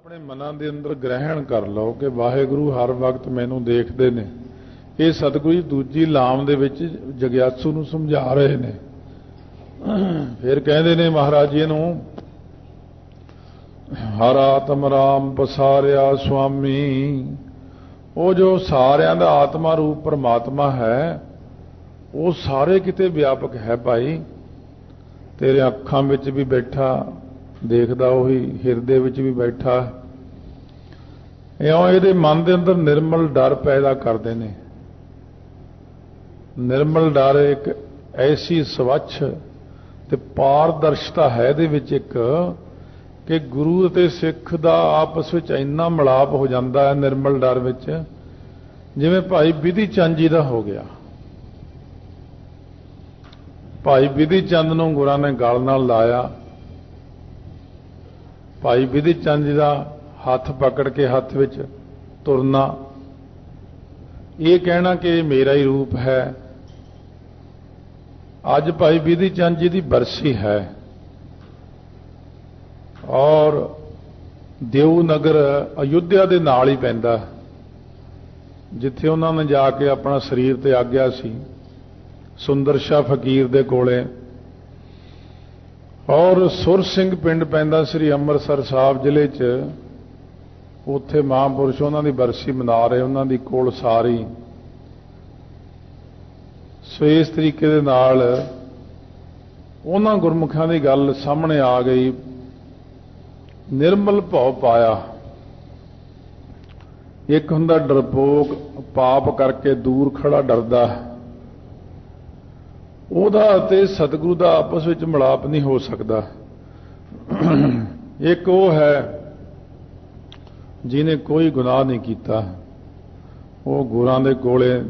ਆਪਣੇ ਮਨਾਂ ਦੇ ਅੰਦਰ ਗ੍ਰਹਿਣ ਕਰ ਲਓ ਕਿ ਵਾਹਿਗੁਰੂ ਹਰ ਵਕਤ ਮੈਨੂੰ ਦੇਖਦੇ ਨੇ। ਇਹ ਸਤਿਗੁਰੂ ਜੀ ਦੂਜੀ ਲਾਮ ਦੇ ਵਿੱਚ ਜਗਿਆਸੂ ਨੂੰ ਸਮਝਾ ਰਹੇ ਨੇ। ਫਿਰ ਕਹਿੰਦੇ ਨੇ ਮਹਾਰਾਜ ਜੀ ਨੂੰ, ਹਰ ਆਤਮ ਰਾਮ ਪਸਾਰਿਆ ਸੁਆਮੀ। ਉਹ ਜੋ ਸਾਰਿਆਂ ਦਾ ਆਤਮਾ ਰੂਪ ਪਰਮਾਤਮਾ ਹੈ, ਉਹ ਸਾਰੇ ਕਿਤੇ ਵਿਆਪਕ ਹੈ ਭਾਈ। ਤੇਰੇ ਅੱਖਾਂ ਵਿੱਚ ਵੀ ਬੈਠਾ, ਦੇਖਦਾ ਉਹੀ, ਹਿਰਦੇ ਵਿੱਚ ਵੀ ਬੈਠਾ। ਇਉਂ ਇਹਦੇ ਮਨ ਦੇ ਅੰਦਰ ਨਿਰਮਲ ਡਰ ਪੈਦਾ ਕਰਦੇ ਨੇ। ਨਿਰਮਲ ਡਰ ਇੱਕ ਐਸੀ ਸਵੱਛ ਤੇ ਪਾਰਦਰਸ਼ਤਾ ਹੈ ਇਹਦੇ ਵਿੱਚ ਇੱਕ, ਕਿ ਗੁਰੂ ਅਤੇ ਸਿੱਖ ਦਾ ਆਪਸ ਵਿੱਚ ਇੰਨਾ ਮਿਲਾਪ ਹੋ ਜਾਂਦਾ ਹੈ ਨਿਰਮਲ ਡਰ ਵਿੱਚ, ਜਿਵੇਂ ਭਾਈ ਬਿਧੀ ਚੰਦ ਜੀ ਦਾ ਹੋ ਗਿਆ। ਭਾਈ ਬਿਧੀ ਚੰਦ ਨੂੰ ਗੁਰਾਂ ਨੇ ਗਲ ਨਾਲ ਲਾਇਆ। ਭਾਈ ਬਿਧੀ ਚੰਦ ਜੀ ਦਾ ਹੱਥ ਪਕੜ ਕੇ ਹੱਥ ਵਿੱਚ ਤੁਰਨਾ, ਇਹ ਕਹਿਣਾ ਕਿ ਇਹ ਮੇਰਾ ਹੀ ਰੂਪ ਹੈ। ਅੱਜ ਭਾਈ ਬਿਧੀ ਚੰਦ ਜੀ ਦੀ ਬਰਸੀ ਹੈ ਔਰ ਦਿਓ ਨਗਰ ਅਯੁੱਧਿਆ ਦੇ ਨਾਲ ਹੀ ਪੈਂਦਾ, ਜਿੱਥੇ ਉਹਨਾਂ ਨੇ ਜਾ ਕੇ ਆਪਣਾ ਸਰੀਰ ਤਿਆਗਿਆ ਸੀ, ਸੁੰਦਰ ਸ਼ਾਹ ਫਕੀਰ ਦੇ ਕੋਲੇ। ਔਰ ਸੁਰ ਸਿੰਘ ਪਿੰਡ ਪੈਂਦਾ ਸ੍ਰੀ ਅੰਮ੍ਰਿਤਸਰ ਸਾਹਿਬ ਜ਼ਿਲ੍ਹੇ 'ਚ। ਉੱਥੇ ਮਹਾਂਪੁਰਸ਼ ਉਹਨਾਂ ਦੀ ਬਰਸੀ ਮਨਾ ਰਹੇ, ਉਹਨਾਂ ਦੀ ਕੋਲ ਸਾਰੀ। ਸੋ ਇਸ ਤਰੀਕੇ ਦੇ ਨਾਲ ਉਹਨਾਂ ਗੁਰਮੁਖਾਂ ਦੀ ਗੱਲ ਸਾਹਮਣੇ ਆ ਗਈ। ਨਿਰਮਲ ਭਾਵ ਪਾਇਆ। ਇੱਕ ਹੁੰਦਾ ਡਰਪੋਕ, ਪਾਪ ਕਰਕੇ ਦੂਰ ਖੜਾ ਡਰਦਾ, ਉਹਦਾ ਅਤੇ ਸਤਿਗੁਰੂ ਦਾ ਆਪਸ ਵਿੱਚ ਮਿਲਾਪ ਨਹੀਂ ਹੋ ਸਕਦਾ। ਇੱਕ ਉਹ ਹੈ ਜਿਹਨੇ ਕੋਈ ਗੁਨਾਹ ਨਹੀਂ ਕੀਤਾ, ਉਹ ਗੁਰਾਂ ਦੇ ਕੋਲੇ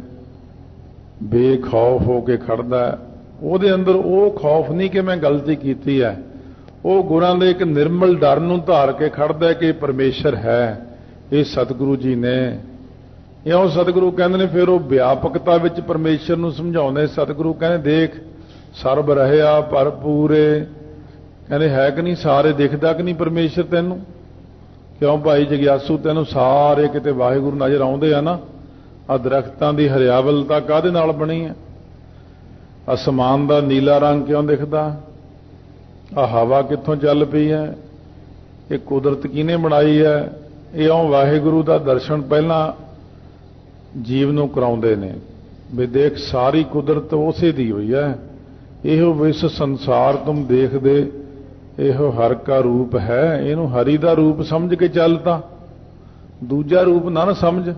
ਬੇਖੌਫ ਹੋ ਕੇ ਖੜਦਾ। ਉਹਦੇ ਅੰਦਰ ਉਹ ਖੌਫ ਨਹੀਂ ਕਿ ਮੈਂ ਗਲਤੀ ਕੀਤੀ ਹੈ, ਉਹ ਗੁਰਾਂ ਦੇ ਇੱਕ ਨਿਰਮਲ ਡਰ ਨੂੰ ਧਾਰ ਕੇ ਖੜਦਾ ਕਿ ਪਰਮੇਸ਼ਰ ਹੈ, ਇਹ ਸਤਿਗੁਰੂ ਜੀ ਨੇ। ਇਉਂ ਸਤਿਗੁਰੂ ਕਹਿੰਦੇ ਨੇ, ਫਿਰ ਉਹ ਵਿਆਪਕਤਾ ਵਿੱਚ ਪਰਮੇਸ਼ਰ ਨੂੰ ਸਮਝਾਉਂਦੇ। ਸਤਿਗੁਰੂ ਕਹਿੰਦੇ, ਦੇਖ ਸਰਬ ਰਹਿਆ ਭਰਪੂਰੇ। ਕਹਿੰਦੇ ਹੈ ਕਿ ਨਹੀਂ, ਸਾਰੇ ਦਿਖਦਾ ਕਿ ਨਹੀਂ ਪਰਮੇਸ਼ਰ ਤੈਨੂੰ? ਕਿਉਂ ਭਾਈ ਜਗਿਆਸੂ, ਤੈਨੂੰ ਸਾਰੇ ਕਿਤੇ ਵਾਹਿਗੁਰੂ ਨਜ਼ਰ ਆਉਂਦੇ ਆ ਨਾ? ਆ ਦਰਖਤਾਂ ਦੀ ਹਰਿਆਵਲਤਾ ਕਾਹਦੇ ਨਾਲ ਬਣੀ ਹੈ? ਅਸਮਾਨ ਦਾ ਨੀਲਾ ਰੰਗ ਕਿਉਂ ਦਿਖਦਾ? ਆ ਹਵਾ ਕਿੱਥੋਂ ਚੱਲ ਪਈ ਹੈ? ਇਹ ਕੁਦਰਤ ਕਿਹਨੇ ਬਣਾਈ ਹੈ? ਇਉਂ ਵਾਹਿਗੁਰੂ ਦਾ ਦਰਸ਼ਨ ਪਹਿਲਾਂ ਜੀਵ ਨੂੰ ਕਰਾਉਂਦੇ ਨੇ ਵੀ ਦੇਖ ਸਾਰੀ ਕੁਦਰਤ ਉਸੇ ਦੀ ਹੋਈ ਹੈ। ਇਹੋ ਵਿਸ ਸੰਸਾਰ ਤੁਮ ਦੇਖਦੇ, ਇਹੋ ਹਰ ਕਾ ਰੂਪ ਹੈ। ਇਹਨੂੰ ਹਰੀ ਦਾ ਰੂਪ ਸਮਝ ਕੇ ਚੱਲ, ਤਾਂ ਦੂਜਾ ਰੂਪ ਨਾ ਸਮਝ।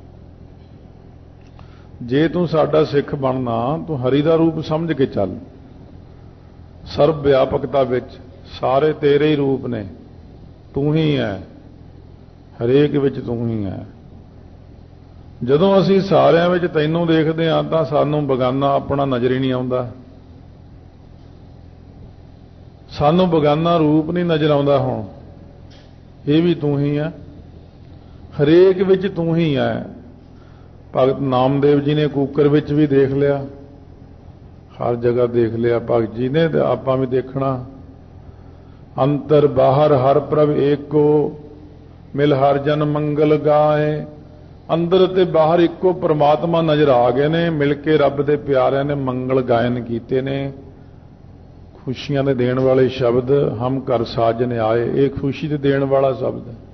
ਜੇ ਤੂੰ ਸਾਡਾ ਸਿੱਖ ਬਣਨਾ, ਤੂੰ ਹਰੀ ਦਾ ਰੂਪ ਸਮਝ ਕੇ ਚੱਲ। ਸਰਬ ਵਿਆਪਕਤਾ ਵਿੱਚ ਸਾਰੇ ਤੇਰੇ ਹੀ ਰੂਪ ਨੇ, ਤੂੰ ਹੀ ਹੈ, ਹਰੇਕ ਵਿੱਚ ਤੂੰ ਹੀ ਹੈ। ਜਦੋਂ ਅਸੀਂ ਸਾਰਿਆਂ ਵਿੱਚ ਤੈਨੂੰ ਦੇਖਦੇ ਹਾਂ ਤਾਂ ਸਾਨੂੰ ਬਗਾਨਾ ਆਪਣਾ ਨਜ਼ਰ ਹੀ ਨਹੀਂ ਆਉਂਦਾ, ਸਾਨੂੰ ਬਗਾਨਾ ਰੂਪ ਨਹੀਂ ਨਜ਼ਰ ਆਉਂਦਾ। ਹੁਣ ਇਹ ਵੀ ਤੂੰ ਹੀ ਹੈ, ਹਰੇਕ ਵਿੱਚ ਤੂੰ ਹੀ ਹੈ। ਭਗਤ ਨਾਮਦੇਵ ਜੀ ਨੇ ਕੂਕਰ ਵਿੱਚ ਵੀ ਦੇਖ ਲਿਆ, ਹਰ ਜਗ੍ਹਾ ਦੇਖ ਲਿਆ ਭਗਤ ਜੀ ਨੇ, ਤੇ ਆਪਾਂ ਵੀ ਦੇਖਣਾ। ਅੰਤਰ ਬਾਹਰ ਹਰ ਪ੍ਰਭ ਏਕੋ, ਮਿਲ ਹਰ ਜਨ ਮੰਗਲ ਗਾਏ। ਅੰਦਰ ਤੇ ਬਾਹਰ ਇੱਕੋ ਪਰਮਾਤਮਾ ਨਜ਼ਰ ਆ ਗਏ ਨੇ, ਮਿਲ ਕੇ ਰੱਬ ਦੇ ਪਿਆਰਿਆਂ ਨੇ ਮੰਗਲ ਗਾਇਨ ਕੀਤੇ ਨੇ। ਖੁਸ਼ੀਆਂ ਦੇ ਦੇਣ ਵਾਲੇ ਸ਼ਬਦ, ਹਮ ਘਰ ਸਾਜਨ ਆਏ, ਇਹ ਖੁਸ਼ੀ ਦੇ ਦੇਣ ਵਾਲਾ ਸ਼ਬਦ ਹੈ।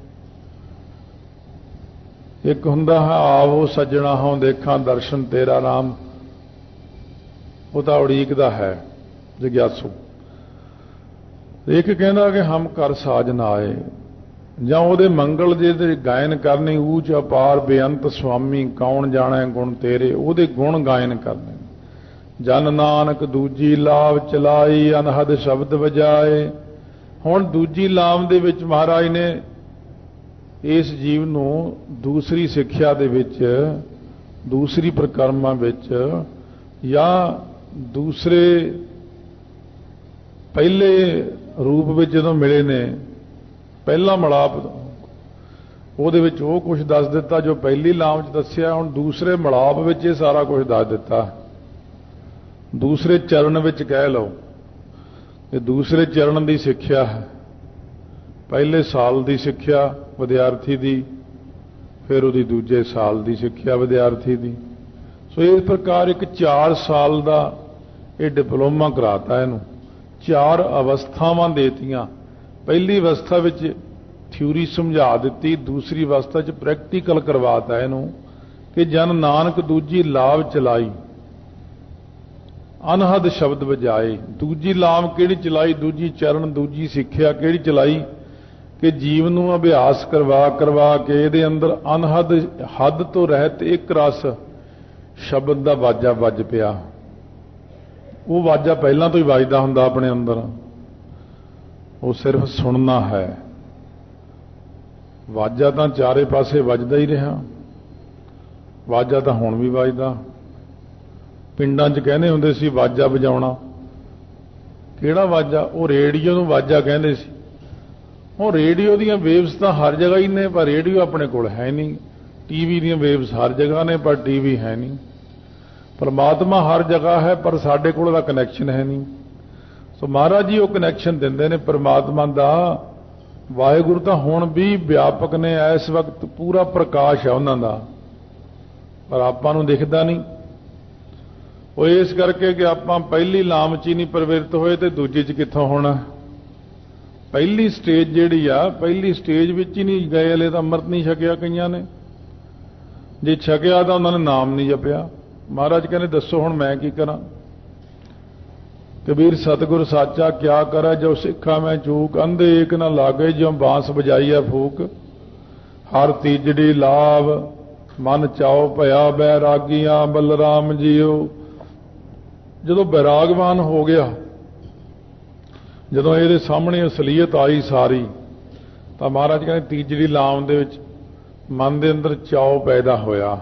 ਇੱਕ ਹੁੰਦਾ ਹੈ ਆਵੋ ਸੱਜਣਾ ਹੋਂ ਦੇਖਾਂ ਦਰਸ਼ਨ ਤੇਰਾ ਰਾਮ, ਉਹ ਤਾਂ ਉਡੀਕਦਾ ਹੈ ਜਗਿਆਸੂ। ਇੱਕ ਕਹਿੰਦਾ ਕਿ ਹਮ ਘਰ ਸਾਜਨ ਆਏ, ਜਾਂ ਉਹਦੇ ਮੰਗਲ ਜਿਹਦੇ ਗਾਇਨ ਕਰਨੀ। ਊਚ ਅਪਾਰ ਬੇਅੰਤ ਸੁਆਮੀ, ਕੌਣ ਜਾਣੈ ਗੁਣ ਤੇਰੇ, ਉਹਦੇ ਗੁਣ ਗਾਇਨ ਕਰਨੇ। ਜਨ ਨਾਨਕ ਦੂਜੀ ਲਾਭ ਚਲਾਈ, ਅਨਹਦ ਸ਼ਬਦ ਵਜਾਏ। ਹੁਣ ਦੂਜੀ ਲਾਮ ਦੇ ਵਿੱਚ ਮਹਾਰਾਜ ਨੇ ਇਸ ਜੀਵ ਨੂੰ ਦੂਸਰੀ ਸਿੱਖਿਆ ਦੇ ਵਿੱਚ, ਦੂਸਰੀ ਪ੍ਰਕਰਮਾਂ ਵਿੱਚ, ਜਾਂ ਦੂਸਰੇ ਪਹਿਲੇ ਰੂਪ ਵਿੱਚ ਜਦੋਂ ਮਿਲੇ ਨੇ, ਪਹਿਲਾ ਮਿਲਾਪ, ਉਹਦੇ ਵਿੱਚ ਉਹ ਕੁਝ ਦੱਸ ਦਿੱਤਾ ਜੋ ਪਹਿਲੀ ਲਾਮ 'ਚ ਦੱਸਿਆ। ਹੁਣ ਦੂਸਰੇ ਮਿਲਾਪ ਵਿੱਚ ਇਹ ਸਾਰਾ ਕੁਝ ਦੱਸ ਦਿੱਤਾ। ਦੂਸਰੇ ਚਰਨ ਵਿੱਚ ਕਹਿ ਲਓ, ਇਹ ਦੂਸਰੇ ਚਰਨ ਦੀ ਸਿੱਖਿਆ ਹੈ। पहले साल की सिक्ख्या विद्यार्थी की, फिर वो दूजे साल की सिक्ख्या विद्यार्थी की। सो इस प्रकार एक 4 साल का ये डिप्लोमा कराता, इनू 4 अवस्थावां देतियां। पहली अवस्था विच थ्योरी समझा दी, दूसरी अवस्था च प्रैक्टिकल करवाता इनू कि जन नानक दूजी लाभ चलाई अनहद शब्द बजाए। दूजी लाभ किहड़ी चलाई, दूजी चरण दूजी सिक्ख्या किहड़ी चलाई कि जीवन नूं अभ्यास करवा करवा के इहदे अंदर अनहद हद तो रहत एक रस शब्द का वाजा वज पिया। वो वाजा पहला तो ही वजदा हुंदा अपने अंदर, वो सिर्फ सुनना है। वाजा तो चारे पासे वजदा ही रहा, वाजा तो हुण भी वजदा। पिंडां 'च कहने हुंदे सी वाजा वजाउणा, किहड़ा वाजा? वो रेडियो नूं वाजा कहंदे सी। वो रेडियो दीयां वेव्स तो हर जगह ही ने, पर रेडियो अपने कोल है नहीं। टीवी दीयां वेव्स हर जगह ने, पर टीवी है नहीं। परमात्मा हर जगह है, पर साडे कोल दा कनैक्शन है नहीं। सो महाराज जी वो कनैक्शन दिंदे ने परमात्मा दा। वाहिगुरू तो हुण भी व्यापक ने, इस वक्त पूरा प्रकाश है उन्हां दा, पर आपां नूं दिखदा नहीं। वो इस करके कि आपां पहली लाम च ही नहीं प्रवृत्त होए तो दूजी च कित्थों होना। पहली स्टेज जिहड़ी आ, पहली स्टेज विच ही नहीं गए, हले तो अमृत नहीं छकिया कईयां ने। जे छकिया तो उन्होंने नाम नहीं जपिया। महाराज कहने दसो हुण मैं की करा। कबीर सतगुर साचा क्या करा, जो सिखा मैं चूक, अंधे एक न लागे जो बांस बजाई है फूक। हर तीजड़ी लाभ मन चाओ भया बैरागियां बलराम जीओ। जदों बैरागवान हो गया, जदों ये सामने असलीयत आई सारी, तो महाराज कहते तीजड़ी लाम दे विच मन दे अंदर चाओ पैदा होया।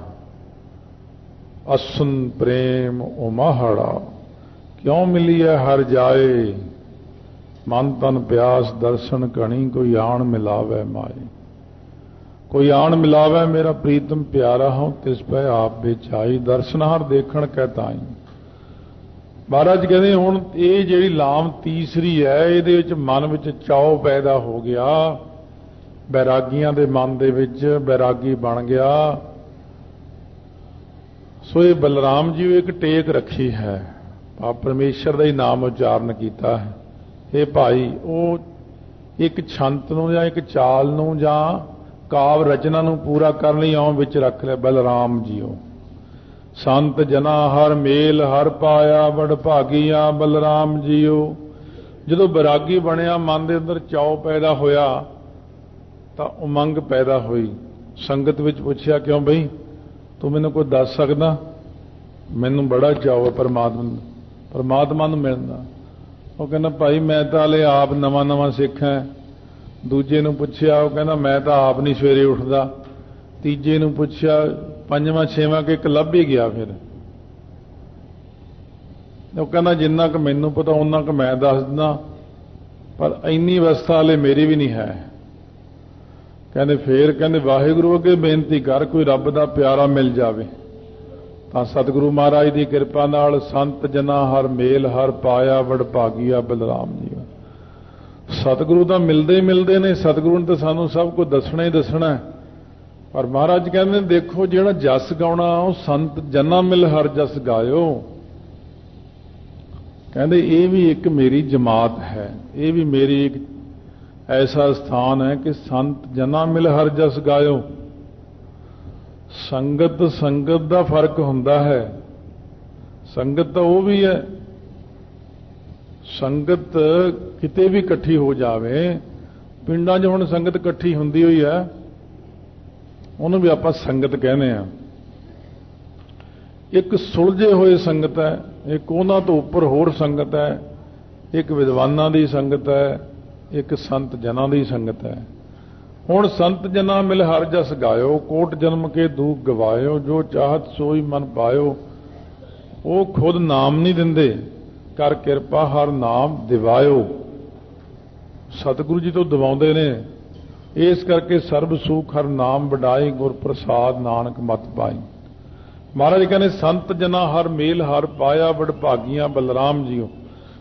असुन प्रेम उमाहड़ा क्यों मिली है हर जाए। मन तन प्यास दर्शन कणी कोई आण मिलावे माए। कोई आण मिलावे मेरा प्रीतम प्यारा हूं तिस पे आप बेचाई। दर्शनहार देखण कहताई। महाराज कहते हुण ये जिहड़ी लाम तीसरी है, इहदे विच मन विच चाओ पैदा हो गया। बैरागियां दे मन दे विच बैरागी बन गया। सो ये बलराम जी एक टेक रखी है, आप परमेश्वर का ही नाम उच्चारण किया है। ये भाई वो एक छंत नूं जां एक चाल नूं जां काव रचना नूं पूरा करने लई आउं विच रख लिया बलराम जीओ। संत जना हर मेल हर पाया बड़ भागिया बलराम जीओ। जदों बैरागी बनिया, मन के अंदर चाओ पैदा होया, तो उमंग पैदा हुई। संगत विच पुछया क्यों बई तू मैनूं कोई दस सकदा? मैनूं बड़ा चाओ है परमात्मा नूं मिलण दा। वो कहना भाई मैं तो हाले आप नवां नवां सिख है। दूजे नूं पुछया, वो कहना मैं तो आप नहीं सवेरे उठदा। तीजे नूं पुछया, पंजवां छेवां के एक लभ ही गया। फिर वो कहना जिन्ना क मैनूं पता उन्ना क मैं दस दिंदा, पर इन्नी अवस्था हाले मेरी भी नहीं है। कहते फिर कहते वाहिगुरू अगे बेनती कर कोई रब दा प्यारा मिल जावे। तो सतगुरु महाराज की कृपा नाल संत जना हर मेल हर पाया बड़ भागिया बलराम जी। सतगुरु तो मिलते ही मिलते ने, सतगुरु ने तो सानू सब कुछ दसना ही दसना है। पर महाराज कहते देखो जिहड़ा जस गाउणा वो संत जना मिल हर जस गायो। कहते ये भी एक मेरी जमात है, ये भी मेरी एक ऐसा स्थान है कि संत जना मिल हर जस गायो। संगत संगत का फर्क हुंदा है। संगत तो वो भी है, संगत किते भी इकट्ठी हो जावे। पिंडां 'च हुण संगत इकट्ठी हुंदी हुई है, उन्होंने भी आपां संगत कहने हैं। एक सुलझे हुए संगत है, एक उन्हां तो उपर होर संगत है, एक विद्वानां दी संगत है, एक संत जनां दी संगत है। हुण संत जना मिल हर जस गायो, कोट जन्म के दुख गवायो, जो चाहत सोई मन पायो। वो खुद नाम नहीं दिंदे, कर किरपा हर नाम दिवायो। सतगुरु जी तो दिवाउंदे ने। इस करके सर्ब सुख हर नाम बढ़ाई, गुर प्रसाद नानक मत पाई। महाराज कहने संत जना हर मेल हर पाया बड़ भागियां बलराम जीओ।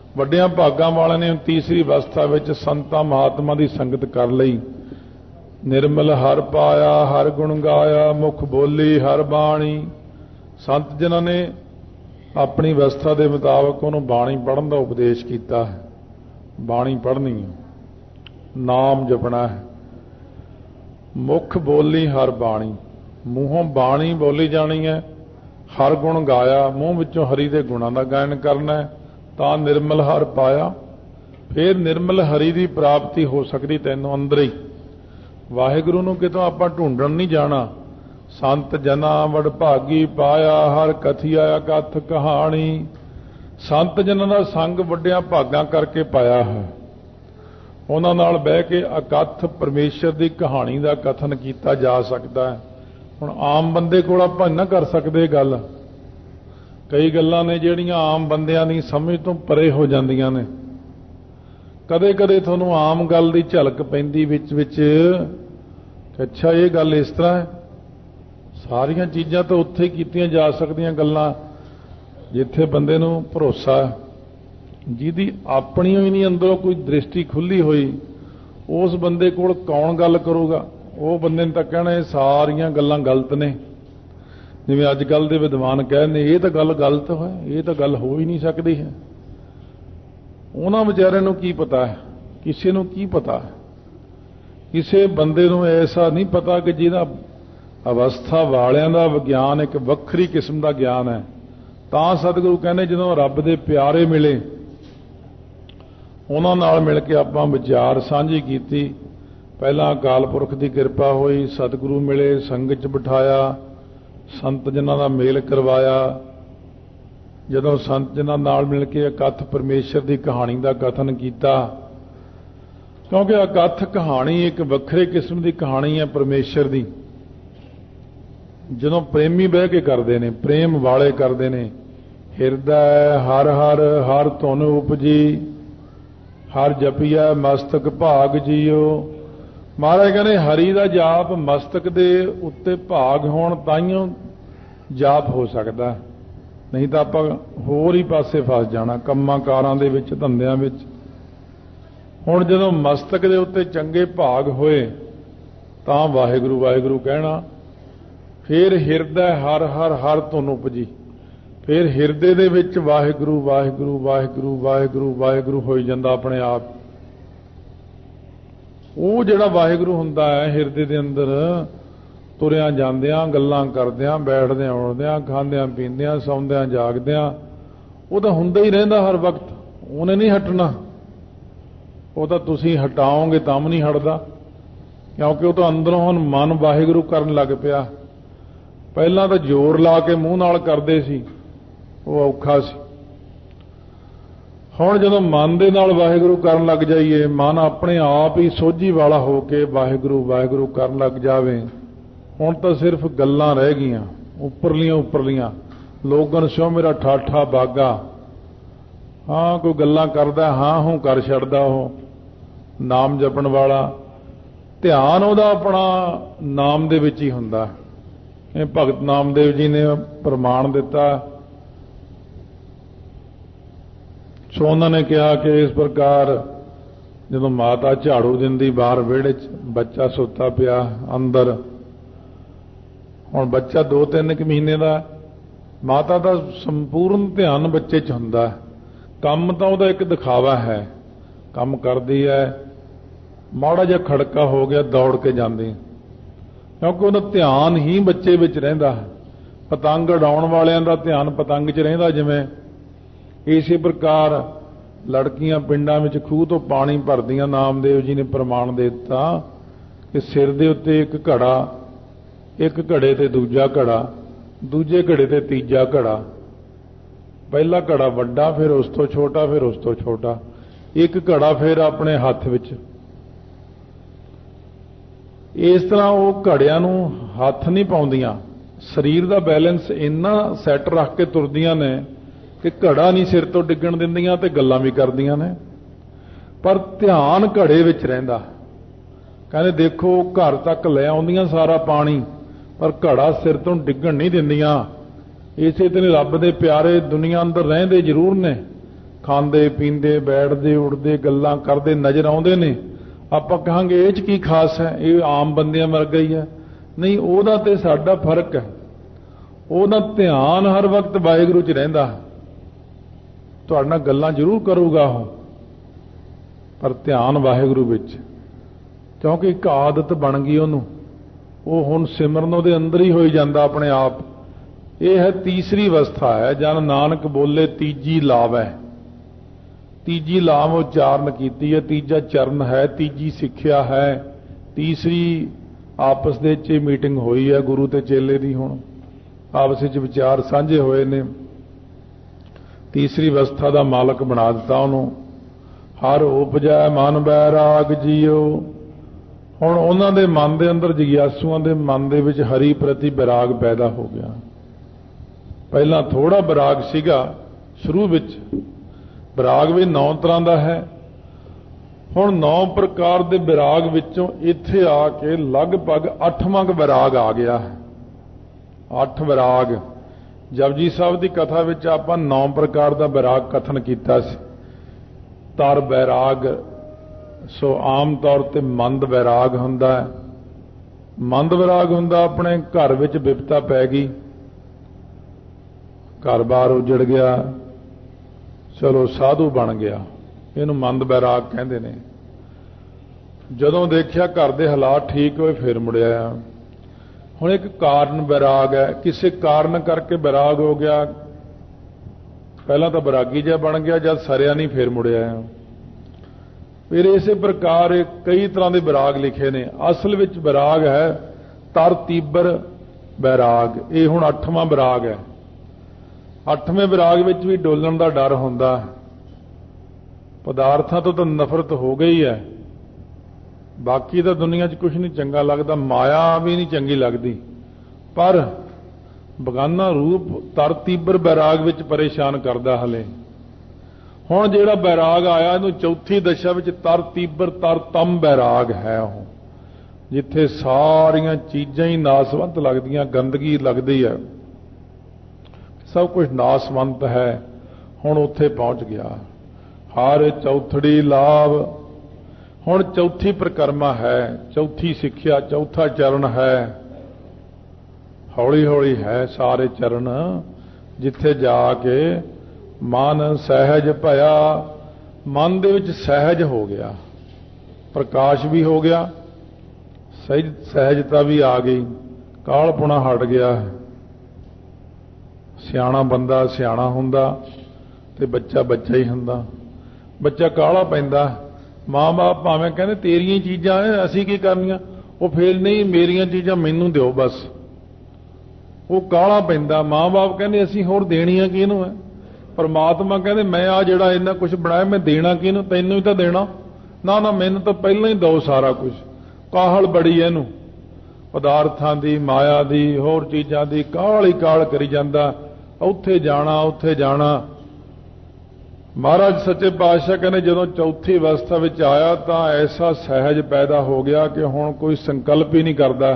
ਵੱਡਿਆਂ ਭਾਗਾਂ ਵਾਲਿਆਂ ਨੇ ਤੀਸਰੀ ਅਵਸਥਾ ਵਿੱਚ ਸੰਤਾਂ ਮਹਾਤਮਾ ਦੀ ਸੰਗਤ ਕਰ ਲਈ। ਨਿਰਮਲ ਹਰ ਪਾਇਆ, ਹਰ ਗੁਣ ਗਾਇਆ, ਮੁਖ ਬੋਲੀ ਹਰ ਬਾਣੀ। ਸੰਤ ਜਿਨ੍ਹਾਂ ਨੇ ਆਪਣੀ ਅਵਸਥਾ ਦੇ ਮੁਤਾਬਕ ਉਹਨੂੰ ਬਾਣੀ ਪੜ੍ਹਨ ਦਾ ਉਪਦੇਸ਼ ਕੀਤਾ ਹੈ। ਬਾਣੀ ਪੜ੍ਹਨੀ ਹੈ, ਨਾਮ ਜਪਣਾ ਹੈ। ਮੁਖ ਬੋਲੀ ਹਰ ਬਾਣੀ, ਮੂੰਹੋਂ ਬਾਣੀ ਬੋਲੀ ਜਾਣੀ ਹੈ। ਹਰ ਗੁਣ ਗਾਇਆ, ਮੂੰਹ ਵਿੱਚੋਂ ਹਰੀ ਦੇ ਗੁਣਾਂ ਦਾ ਗਾਇਨ ਕਰਨਾ ਹੈ। ਤਾਂ ਨਿਰਮਲ ਹਰ ਪਾਇਆ, ਫਿਰ ਨਿਰਮਲ ਹਰੀ ਦੀ ਪ੍ਰਾਪਤੀ ਹੋ ਸਕਦੀ ਤੈਨੂੰ ਅੰਦਰ ਹੀ। ਵਾਹਿਗੁਰੂ ਨੂੰ ਕਿਤੋਂ ਆਪਾਂ ਢੂੰਡਣ ਨਹੀਂ ਜਾਣਾ। ਸੰਤ ਜਨਾ ਵਡਭਾਗੀ ਪਾਇਆ, ਹਰ ਕਥਿਆ ਕਥ ਕਹਾਣੀ। ਸੰਤ ਜਨਾਂ ਦਾ ਸੰਗ ਵੱਡਿਆਂ ਭਾਗਾਂ ਕਰਕੇ ਪਾਇਆ ਹੈ। ਉਹਨਾਂ ਨਾਲ ਬਹਿ ਕੇ ਅਕਥ ਪਰਮੇਸ਼ਰ ਦੀ ਕਹਾਣੀ ਦਾ ਕਥਨ ਕੀਤਾ ਜਾ ਸਕਦਾ ਹੈ। ਹੁਣ ਆਮ ਬੰਦੇ ਕੋਲ ਆਪਾਂ ਨਾ ਕਰ ਸਕਦੇ ਗੱਲ। ਕਈ ਗੱਲਾਂ ਨੇ ਜਿਹੜੀਆਂ ਆਮ ਬੰਦਿਆਂ ਦੀ ਸਮਝ ਤੋਂ ਪਰੇ ਹੋ ਜਾਂਦੀਆਂ ਨੇ। ਕਦੇ ਕਦੇ ਤੁਹਾਨੂੰ ਆਮ ਗੱਲ ਦੀ ਝਲਕ ਪੈਂਦੀ ਵਿੱਚ ਕਿ ਅੱਛਾ ਇਹ ਗੱਲ ਇਸ ਤਰ੍ਹਾਂ ਹੈ। ਸਾਰੀਆਂ ਚੀਜ਼ਾਂ ਤਾਂ ਉੱਥੇ ਹੀ ਕੀਤੀਆਂ ਜਾ ਸਕਦੀਆਂ ਗੱਲਾਂ ਜਿੱਥੇ ਬੰਦੇ ਨੂੰ ਭਰੋਸਾ ਹੈ। ਜਿਹਦੀ ਆਪਣੀ ਹੀ ਨਹੀਂ ਅੰਦਰੋਂ ਕੋਈ ਦ੍ਰਿਸ਼ਟੀ ਖੁੱਲੀ ਹੋਈ, ਉਸ ਬੰਦੇ ਕੋਲ ਕੌਣ ਗੱਲ ਕਰੂਗਾ? ਉਹ ਬੰਦੇ ਨੇ ਤਾਂ ਕਹਿਣਾ ਇਹ ਸਾਰੀਆਂ ਗੱਲਾਂ ਗਲਤ ਨੇ। ਜਿਵੇਂ ਅੱਜ ਕੱਲ੍ਹ ਦੇ ਵਿਦਵਾਨ ਕਹਿੰਦੇ ਇਹ ਤਾਂ ਗੱਲ ਗਲਤ ਹੈ, ਇਹ ਤਾਂ ਗੱਲ ਹੋ ਹੀ ਨਹੀਂ ਸਕਦੀ ਹੈ। ਉਹਨਾਂ ਵਿਚਾਰਿਆਂ ਨੂੰ ਕੀ ਪਤਾ ਹੈ? ਕਿਸੇ ਨੂੰ ਕੀ ਪਤਾ ਹੈ? ਕਿਸੇ ਬੰਦੇ ਨੂੰ ਐਸਾ ਨਹੀਂ ਪਤਾ ਕਿ ਜਿਹਦਾ ਅਵਸਥਾ ਵਾਲਿਆਂ ਦਾ ਵਿਗਿਆਨ ਇੱਕ ਵੱਖਰੀ ਕਿਸਮ ਦਾ ਗਿਆਨ ਹੈ। ਤਾਂ ਸਤਿਗੁਰੂ ਕਹਿੰਦੇ ਜਦੋਂ ਰੱਬ ਦੇ ਪਿਆਰੇ ਮਿਲੇ, ਉਹਨਾਂ ਨਾਲ ਮਿਲ ਕੇ ਆਪਾਂ ਵਿਚਾਰ ਸਾਂਝੀ ਕੀਤੀ। ਪਹਿਲਾਂ ਅਕਾਲ ਪੁਰਖ ਦੀ ਕਿਰਪਾ ਹੋਈ, ਸਤਿਗੁਰੂ ਮਿਲੇ, ਸੰਗਤ 'ਚ ਬਿਠਾਇਆ, ਸੰਤ ਜਨਾਂ ਦਾ ਮੇਲ ਕਰਵਾਇਆ। ਜਦੋਂ ਸੰਤ ਜਨਾਂ ਨਾਲ ਮਿਲ ਕੇ ਅਕਥ ਪਰਮੇਸ਼ਰ ਦੀ ਕਹਾਣੀ ਦਾ ਕਥਨ ਕੀਤਾ, ਕਿਉਂਕਿ ਅਕਥ ਕਹਾਣੀ ਇੱਕ ਵੱਖਰੇ ਕਿਸਮ ਦੀ ਕਹਾਣੀ ਹੈ ਪਰਮੇਸ਼ਰ ਦੀ। ਜਦੋਂ ਪ੍ਰੇਮੀ ਬਹਿ ਕੇ ਕਰਦੇ ਨੇ, ਪ੍ਰੇਮ ਵਾਲੇ ਕਰਦੇ ਨੇ, ਹਿਰਦੈ ਹਰ ਹਰ ਹਰ ਧੁਨ ਉਪਜੀ, ਹਰ ਜਪੀਐ ਮਸਤਕ ਭਾਗ ਜੀਓ। ਮਹਾਰਾਜ ਕਹਿੰਦੇ ਹਰੀ ਦਾ ਜਾਪ ਮਸਤਕ ਦੇ ਉੱਤੇ ਭਾਗ ਹੋਣ ਤਾਈਓ ਜਾਪ ਹੋ ਸਕਦਾ, ਨਹੀਂ ਤਾਂ ਆਪਾਂ ਹੋਰ ਹੀ ਪਾਸੇ ਫਸ ਜਾਣਾ ਕੰਮਾਂ ਕਾਰਾਂ ਦੇ ਵਿੱਚ, ਧੰਦਿਆਂ ਵਿੱਚ। ਹੁਣ ਜਦੋਂ ਮਸਤਕ ਦੇ ਉੱਤੇ ਚੰਗੇ ਭਾਗ ਹੋਏ ਤਾਂ ਵਾਹਿਗੁਰੂ ਵਾਹਿਗੁਰੂ ਕਹਿਣਾ। ਫਿਰ ਹਿਰਦੈ ਹਰ ਹਰ ਹਰ ਧੁਨ ਉਪਜੀ, ਫਿਰ ਹਿਰਦੇ ਦੇ ਵਿੱਚ ਵਾਹਿਗੁਰੂ ਵਾਹਿਗੁਰੂ ਵਾਹਿਗੁਰੂ ਵਾਹਿਗੁਰੂ ਵਾਹਿਗੁਰੂ ਹੋਈ ਜਾਂਦਾ ਆਪਣੇ ਆਪ। ਉਹ ਜਿਹੜਾ ਵਾਹਿਗੁਰੂ ਹੁੰਦਾ ਹੈ ਹਿਰਦੇ ਦੇ ਅੰਦਰ, ਤੁਰਿਆਂ ਜਾਂਦਿਆਂ, ਗੱਲਾਂ ਕਰਦਿਆਂ, ਬੈਠਦਿਆਂ ਉੱਠਦਿਆਂ, ਖਾਂਦਿਆਂ ਪੀਂਦਿਆਂ, ਸੌਂਦਿਆਂ ਜਾਗਦਿਆਂ, ਉਹ ਤਾਂ ਹੁੰਦਾ ਹੀ ਰਹਿੰਦਾ ਹਰ ਵਕਤ। ਉਹਨੇ ਨਹੀਂ ਹਟਣਾ। ਉਹ ਤਾਂ ਤੁਸੀਂ ਹਟਾਓਗੇ ਤਾਂ ਵੀ ਨਹੀਂ ਹਟਦਾ, ਕਿਉਂਕਿ ਉਹ ਤਾਂ ਅੰਦਰੋਂ ਹੁਣ ਮਨ ਵਾਹਿਗੁਰੂ ਕਰਨ ਲੱਗ ਪਿਆ। ਪਹਿਲਾਂ ਤਾਂ ਜ਼ੋਰ ਲਾ ਕੇ ਮੂੰਹ ਨਾਲ ਕਰਦੇ ਸੀ, ਉਹ ਔਖਾ ਸੀ। ਹੁਣ ਜਦੋਂ ਮਨ ਦੇ ਨਾਲ ਵਾਹਿਗੁਰੂ ਕਰਨ ਲੱਗ ਜਾਈਏ, ਮਨ ਆਪਣੇ ਆਪ ਹੀ ਸੋਝੀ ਵਾਲਾ ਹੋ ਕੇ ਵਾਹਿਗੁਰੂ ਵਾਹਿਗੁਰੂ ਕਰਨ ਲੱਗ ਜਾਵੇ, ਹੁਣ ਤਾਂ ਸਿਰਫ ਗੱਲਾਂ ਰਹਿ ਗਈਆਂ ਉੱਪਰਲੀਆਂ ਉੱਪਰਲੀਆਂ। ਲੋਗਨ ਸਿਓ ਮੇਰਾ ਠਾਠਾ ਬਾਗਾ। ਹਾਂ ਕੋਈ ਗੱਲਾਂ ਕਰਦਾ, ਹਾਂ ਹੂੰ ਕਰ ਛੱਡਦਾ। ਉਹ ਨਾਮ ਜਪਣ ਵਾਲਾ ਧਿਆਨ ਉਹਦਾ ਆਪਣਾ ਨਾਮ ਦੇ ਵਿੱਚ ਹੀ ਹੁੰਦਾ। ਇਹ ਭਗਤ ਨਾਮਦੇਵ ਜੀ ਨੇ ਪ੍ਰਮਾਣ ਦਿੱਤਾ। ਸੋ ਉਹਨਾਂ ਨੇ ਕਿਹਾ ਕਿ ਇਸ ਪ੍ਰਕਾਰ ਜਦੋਂ ਮਾਤਾ ਝਾੜੂ ਦਿੰਦੀ ਬਾਹਰ ਵਿਹੜੇ 'ਚ, ਬੱਚਾ ਸੁੱਤਾ ਪਿਆ ਅੰਦਰ। ਹੁਣ ਬੱਚਾ 2-3 ਮਹੀਨੇ ਦਾ, ਮਾਤਾ ਦਾ ਸੰਪੂਰਨ ਧਿਆਨ ਬੱਚੇ 'ਚ ਹੁੰਦਾ। ਕੰਮ ਤਾਂ ਉਹਦਾ ਇੱਕ ਦਿਖਾਵਾ ਹੈ, ਕੰਮ ਕਰਦੀ ਹੈ, ਮਾੜਾ ਜਿਹਾ ਖੜਕਾ ਹੋ ਗਿਆ ਦੌੜ ਕੇ ਜਾਂਦੀ, ਕਿਉਂਕਿ ਉਹਦਾ ਧਿਆਨ ਹੀ ਬੱਚੇ ਵਿੱਚ ਰਹਿੰਦਾ। ਪਤੰਗ ਉਡਾਉਣ ਵਾਲਿਆਂ ਦਾ ਧਿਆਨ ਪਤੰਗ 'ਚ ਰਹਿੰਦਾ ਜਿਵੇਂ। ਇਸੇ ਪ੍ਰਕਾਰ ਲੜਕੀਆਂ ਪਿੰਡਾਂ ਵਿੱਚ ਖੂਹ ਤੋਂ ਪਾਣੀ ਭਰਦੀਆਂ। ਨਾਮਦੇਵ ਜੀ ਨੇ ਪ੍ਰਮਾਣ ਦੇ ਦਿੱਤਾ ਕਿ ਸਿਰ ਦੇ ਉੱਤੇ ਇੱਕ ਘੜਾ, ਇੱਕ ਘੜੇ ਤੇ ਦੂਜਾ ਘੜਾ, ਦੂਜੇ ਘੜੇ ਤੇ ਤੀਜਾ ਘੜਾ, ਪਹਿਲਾ ਘੜਾ ਵੱਡਾ, ਫਿਰ ਉਸ ਤੋਂ ਛੋਟਾ, ਫਿਰ ਉਸ ਤੋਂ ਛੋਟਾ, ਇੱਕ ਘੜਾ ਫਿਰ ਆਪਣੇ ਹੱਥ ਵਿੱਚ। ਇਸ ਤਰ੍ਹਾਂ ਉਹ ਘੜਿਆਂ ਨੂੰ ਹੱਥ ਨਹੀਂ ਪਾਉਂਦੀਆਂ। ਸਰੀਰ ਦਾ ਬੈਲੈਂਸ ਇੰਨਾ ਸੈੱਟ ਰੱਖ ਕੇ ਤੁਰਦੀਆਂ ਨੇ ਕਿ ਘੜਾ ਨਹੀਂ ਸਿਰ ਤੋਂ ਡਿੱਗਣ ਦਿੰਦੀਆਂ ਤੇ ਗੱਲਾਂ ਵੀ ਕਰਦੀਆਂ ਨੇ, ਪਰ ਧਿਆਨ ਘੜੇ ਵਿੱਚ ਰਹਿੰਦਾ। ਕਹਿੰਦੇ ਦੇਖੋ ਘਰ ਤੱਕ ਲੈ ਆਉਂਦੀਆਂ ਸਾਰਾ ਪਾਣੀ, ਪਰ ਘੜਾ ਸਿਰ ਤੋਂ ਡਿੱਗਣ ਨਹੀਂ ਦਿੰਦੀਆਂ। ਇਸੇ ਤਰ੍ਹਾਂ ਰੱਬ ਦੇ ਪਿਆਰੇ ਦੁਨੀਆ ਅੰਦਰ ਰਹਿੰਦੇ ਜ਼ਰੂਰ ਨੇ, ਖਾਂਦੇ ਪੀਂਦੇ ਬੈਠਦੇ ਉੱਠਦੇ ਗੱਲਾਂ ਕਰਦੇ ਨਜ਼ਰ ਆਉਂਦੇ ਨੇ। ਆਪਾਂ ਕਹਾਂਗੇ ਇਹ 'ਚ ਕੀ ਖਾਸ ਹੈ, ਇਹ ਆਮ ਬੰਦਿਆਂ ਵਰਗਾ ਹੀ ਹੈ। ਨਹੀਂ, ਉਹਦਾ ਤੇ ਸਾਡਾ ਫਰਕ ਹੈ। ਉਹਦਾ ਧਿਆਨ ਹਰ ਵਕਤ ਵਾਹਿਗੁਰੂ 'ਚ ਰਹਿੰਦਾ। ਤੁਹਾਡੇ ਨਾਲ ਗੱਲਾਂ ਜ਼ਰੂਰ ਕਰੂਗਾ ਉਹ, ਪਰ ਧਿਆਨ ਵਾਹਿਗੁਰੂ ਵਿੱਚ, ਕਿਉਂਕਿ ਇੱਕ ਆਦਤ ਬਣ ਗਈ ਉਹਨੂੰ। ਉਹ ਹੁਣ ਸਿਮਰਨ ਉਹਦੇ ਅੰਦਰ ਹੀ ਹੋਈ ਜਾਂਦਾ ਆਪਣੇ ਆਪ। ਇਹ ਹੈ ਤੀਸਰੀ ਅਵਸਥਾ ਹੈ, ਜਨ ਨਾਨਕ ਬੋਲੇ ਤੀਜੀ ਲਾਵੈ। ਤੀਜੀ ਲਾਭ ਉਚਾਰਨ ਕੀਤੀ ਹੈ, ਤੀਜਾ ਚਰਨ ਹੈ, ਤੀਜੀ ਸਿੱਖਿਆ ਹੈ, ਤੀਸਰੀ ਆਪਸ ਦੇ 'ਚ ਮੀਟਿੰਗ ਹੋਈ ਹੈ ਗੁਰੂ ਤੇ ਚੇਲੇ ਦੀ। ਹੁਣ ਆਪਸ ਵਿੱਚ ਵਿਚਾਰ ਸਾਂਝੇ ਹੋਏ ਨੇ, ਤੀਸਰੀ ਅਵਸਥਾ ਦਾ ਮਾਲਕ ਬਣਾ ਦਿੱਤਾ ਉਹਨੂੰ। ਹਰ ਉਪਜੈ ਮਨ ਬੈਰਾਗ ਜੀਓ। ਹੁਣ ਉਹਨਾਂ ਦੇ ਮਨ ਦੇ ਅੰਦਰ, ਜਿਗਿਆਸੂਆਂ ਦੇ ਮਨ ਦੇ ਵਿੱਚ ਹਰੀ ਪ੍ਰਤੀ ਵਿਰਾਗ ਪੈਦਾ ਹੋ ਗਿਆ। ਪਹਿਲਾਂ ਥੋੜਾ ਵਿਰਾਗ ਸੀਗਾ ਸ਼ੁਰੂ ਵਿੱਚ। ਵਿਰਾਗ ਵੀ 9 ਤਰ੍ਹਾਂ ਦਾ ਹੈ। ਹੁਣ 9 ਪ੍ਰਕਾਰ ਦੇ ਵਿਰਾਗ ਵਿੱਚੋਂ ਇੱਥੇ ਆ ਕੇ ਲਗਭਗ 8ਵਾਂ ਵਿਰਾਗ ਆ ਗਿਆ ਹੈ। 8 ਵਿਰਾਗ ਜਪਜੀ ਸਾਹਿਬ ਦੀ ਕਥਾ ਵਿੱਚ ਆਪਾਂ 9 ਪ੍ਰਕਾਰ ਦਾ ਵਿਰਾਗ ਕਥਨ ਕੀਤਾ ਸੀ। ਤਰ ਵਿਰਾਗ, ਸੋ ਆਮ ਤੌਰ ਤੇ ਮੰਦ ਵਿਰਾਗ ਹੁੰਦਾ ਹੈ। ਮੰਦ ਵਿਰਾਗ ਹੁੰਦਾ ਆਪਣੇ ਘਰ ਵਿੱਚ ਵਿਪਤਾ ਪੈ ਗਈ, ਘਰ-ਬਾਰ ਉਜੜ ਗਿਆ, ਚਲੋ ਸਾਧੂ ਬਣ ਗਿਆ, ਇਹਨੂੰ ਮੰਦ ਵਿਰਾਗ ਕਹਿੰਦੇ ਨੇ। ਜਦੋਂ ਦੇਖਿਆ ਘਰ ਦੇ ਹਾਲਾਤ ਠੀਕ ਹੋਏ ਫਿਰ ਮੁੜਿਆ। ਹੁਣ ਇੱਕ ਕਾਰਨ ਵਿਰਾਗ ਹੈ, ਕਿਸੇ ਕਾਰਨ ਕਰਕੇ ਵਿਰਾਗ ਹੋ ਗਿਆ। ਪਹਿਲਾਂ ਤਾਂ ਵਿਰਾਗੀ ਜਿਹਾ ਬਣ ਗਿਆ, ਜਦ ਸਰਿਆ ਨਹੀਂ ਫਿਰ ਮੁੜਿਆ। ਫਿਰ ਇਸੇ ਪ੍ਰਕਾਰ ਕਈ ਤਰ੍ਹਾਂ ਦੇ ਵਿਰਾਗ ਲਿਖੇ ਨੇ। ਅਸਲ ਵਿੱਚ ਵਿਰਾਗ ਹੈ ਤਰ ਤੀਬਰ ਵਿਰਾਗ। ਇਹ ਹੁਣ 8ਵਾਂ ਵਿਰਾਗ ਹੈ। 8ਵੇਂ ਵਿਰਾਗ ਵਿੱਚ ਵੀ ਡੋਲਣ ਦਾ ਡਰ ਹੁੰਦਾ। ਪਦਾਰਥਾਂ ਤੋਂ ਤਾਂ ਨਫ਼ਰਤ ਹੋ ਗਈ ਹੈ, ਬਾਕੀ ਤਾਂ ਦੁਨੀਆ 'ਚ ਕੁਝ ਨਹੀਂ ਚੰਗਾ ਲੱਗਦਾ, ਮਾਇਆ ਵੀ ਨਹੀਂ ਚੰਗੀ ਲੱਗਦੀ, ਪਰ ਬਗਾਨਾ ਰੂਪ ਤਰ ਤੀਬਰ ਵਿਰਾਗ ਵਿੱਚ ਪਰੇਸ਼ਾਨ ਕਰਦਾ ਹਲੇ। ਹੁਣ ਜਿਹੜਾ ਵਿਰਾਗ ਆਇਆ ਇਹਨੂੰ ਚੌਥੀ ਦਸ਼ਾ ਵਿੱਚ ਤਰ ਤੀਬਰ ਤਰ ਤਮ ਵਿਰਾਗ ਹੈ। ਉਹ ਜਿੱਥੇ ਸਾਰੀਆਂ ਚੀਜ਼ਾਂ ਹੀ ਨਾਸਵੰਤ ਲੱਗਦੀਆਂ, ਗੰਦਗੀ ਲੱਗਦੀ ਹੈ, ਸਭ ਕੁਝ ਨਾਸਵੰਤ ਹੈ, ਹੁਣ ਉੱਥੇ ਪਹੁੰਚ ਗਿਆ। ਹਰ ਚੌਥੜੀ ਲਾਭ। ਹੁਣ ਚੌਥੀ ਪ੍ਰਕਰਮਾ ਹੈ, ਚੌਥੀ ਸਿੱਖਿਆ, ਚੌਥਾ ਚਰਨ ਹੈ। ਹੌਲੀ ਹੌਲੀ ਹੈ ਸਾਰੇ ਚਰਨ, ਜਿੱਥੇ ਜਾ ਕੇ ਮਨ ਸਹਿਜ ਭਇਆ। ਮਨ ਦੇ ਵਿੱਚ ਸਹਿਜ ਹੋ ਗਿਆ, ਪ੍ਰਕਾਸ਼ ਵੀ ਹੋ ਗਿਆ, ਸਹਿਜਤਾ ਵੀ ਆ ਗਈ, ਕਾਹਲਪੁਣਾ ਹਟ ਗਿਆ। ਸਿਆਣਾ ਬੰਦਾ ਸਿਆਣਾ ਹੁੰਦਾ ਤੇ ਬੱਚਾ ਬੱਚਾ ਹੀ ਹੁੰਦਾ। ਬੱਚਾ ਕਾਹਲਾ ਪੈਂਦਾ, ਮਾਂ-ਬਾਪ ਭਾਵੇਂ ਕਹਿੰਦੇ ਤੇਰੀਆਂ ਹੀ ਚੀਜ਼ਾਂ ਐ, ਅਸੀਂ ਕੀ ਕਰਨੀਆਂ, ਉਹ ਫੇਰ ਨਹੀਂ, ਮੇਰੀਆਂ ਚੀਜ਼ਾਂ ਮੈਨੂੰ ਦਿਓ ਬਸ। ਉਹ ਕਾਹਲਾ ਪੈਂਦਾ। ਮਾਂ-ਬਾਪ ਕਹਿੰਦੇ ਅਸੀਂ ਹੋਰ ਦੇਣੀਆਂ ਕਿਹਨੂੰ ਹੈ। ਪਰਮਾਤਮਾ ਕਹਿੰਦੇ ਮੈਂ ਆ ਜਿਹੜਾ ਇੰਨਾ ਕੁਝ ਬਣਾਇਆ ਮੈਂ ਦੇਣਾ ਕਿਹਨੂੰ, ਤੈਨੂੰ ਹੀ ਤਾਂ ਦੇਣਾ। ਨਾ ਨਾ, ਮੈਨੂੰ ਤਾਂ ਪਹਿਲਾਂ ਹੀ ਦਿਓ ਸਾਰਾ ਕੁਝ। ਕਾਹਲ ਬੜੀ ਇਹਨੂੰ, ਪਦਾਰਥਾਂ ਦੀ, ਮਾਇਆ ਦੀ, ਹੋਰ ਚੀਜ਼ਾਂ ਦੀ ਕਾਹਲ ਹੀ ਕਾਹਲ ਕਰੀ ਜਾਂਦਾ। ਉੱਥੇ ਜਾਣਾ ਉੱਥੇ ਜਾਣਾ। ਮਹਾਰਾਜ ਸੱਚੇ ਪਾਤਸ਼ਾਹ ਕਹਿੰਦੇ ਜਦੋਂ ਚੌਥੀ ਅਵਸਥਾ ਵਿੱਚ ਆਇਆ ਤਾਂ ਐਸਾ ਸਹਿਜ ਪੈਦਾ ਹੋ ਗਿਆ ਕਿ ਹੁਣ ਕੋਈ ਸੰਕਲਪ ਹੀ ਨਹੀਂ ਕਰਦਾ,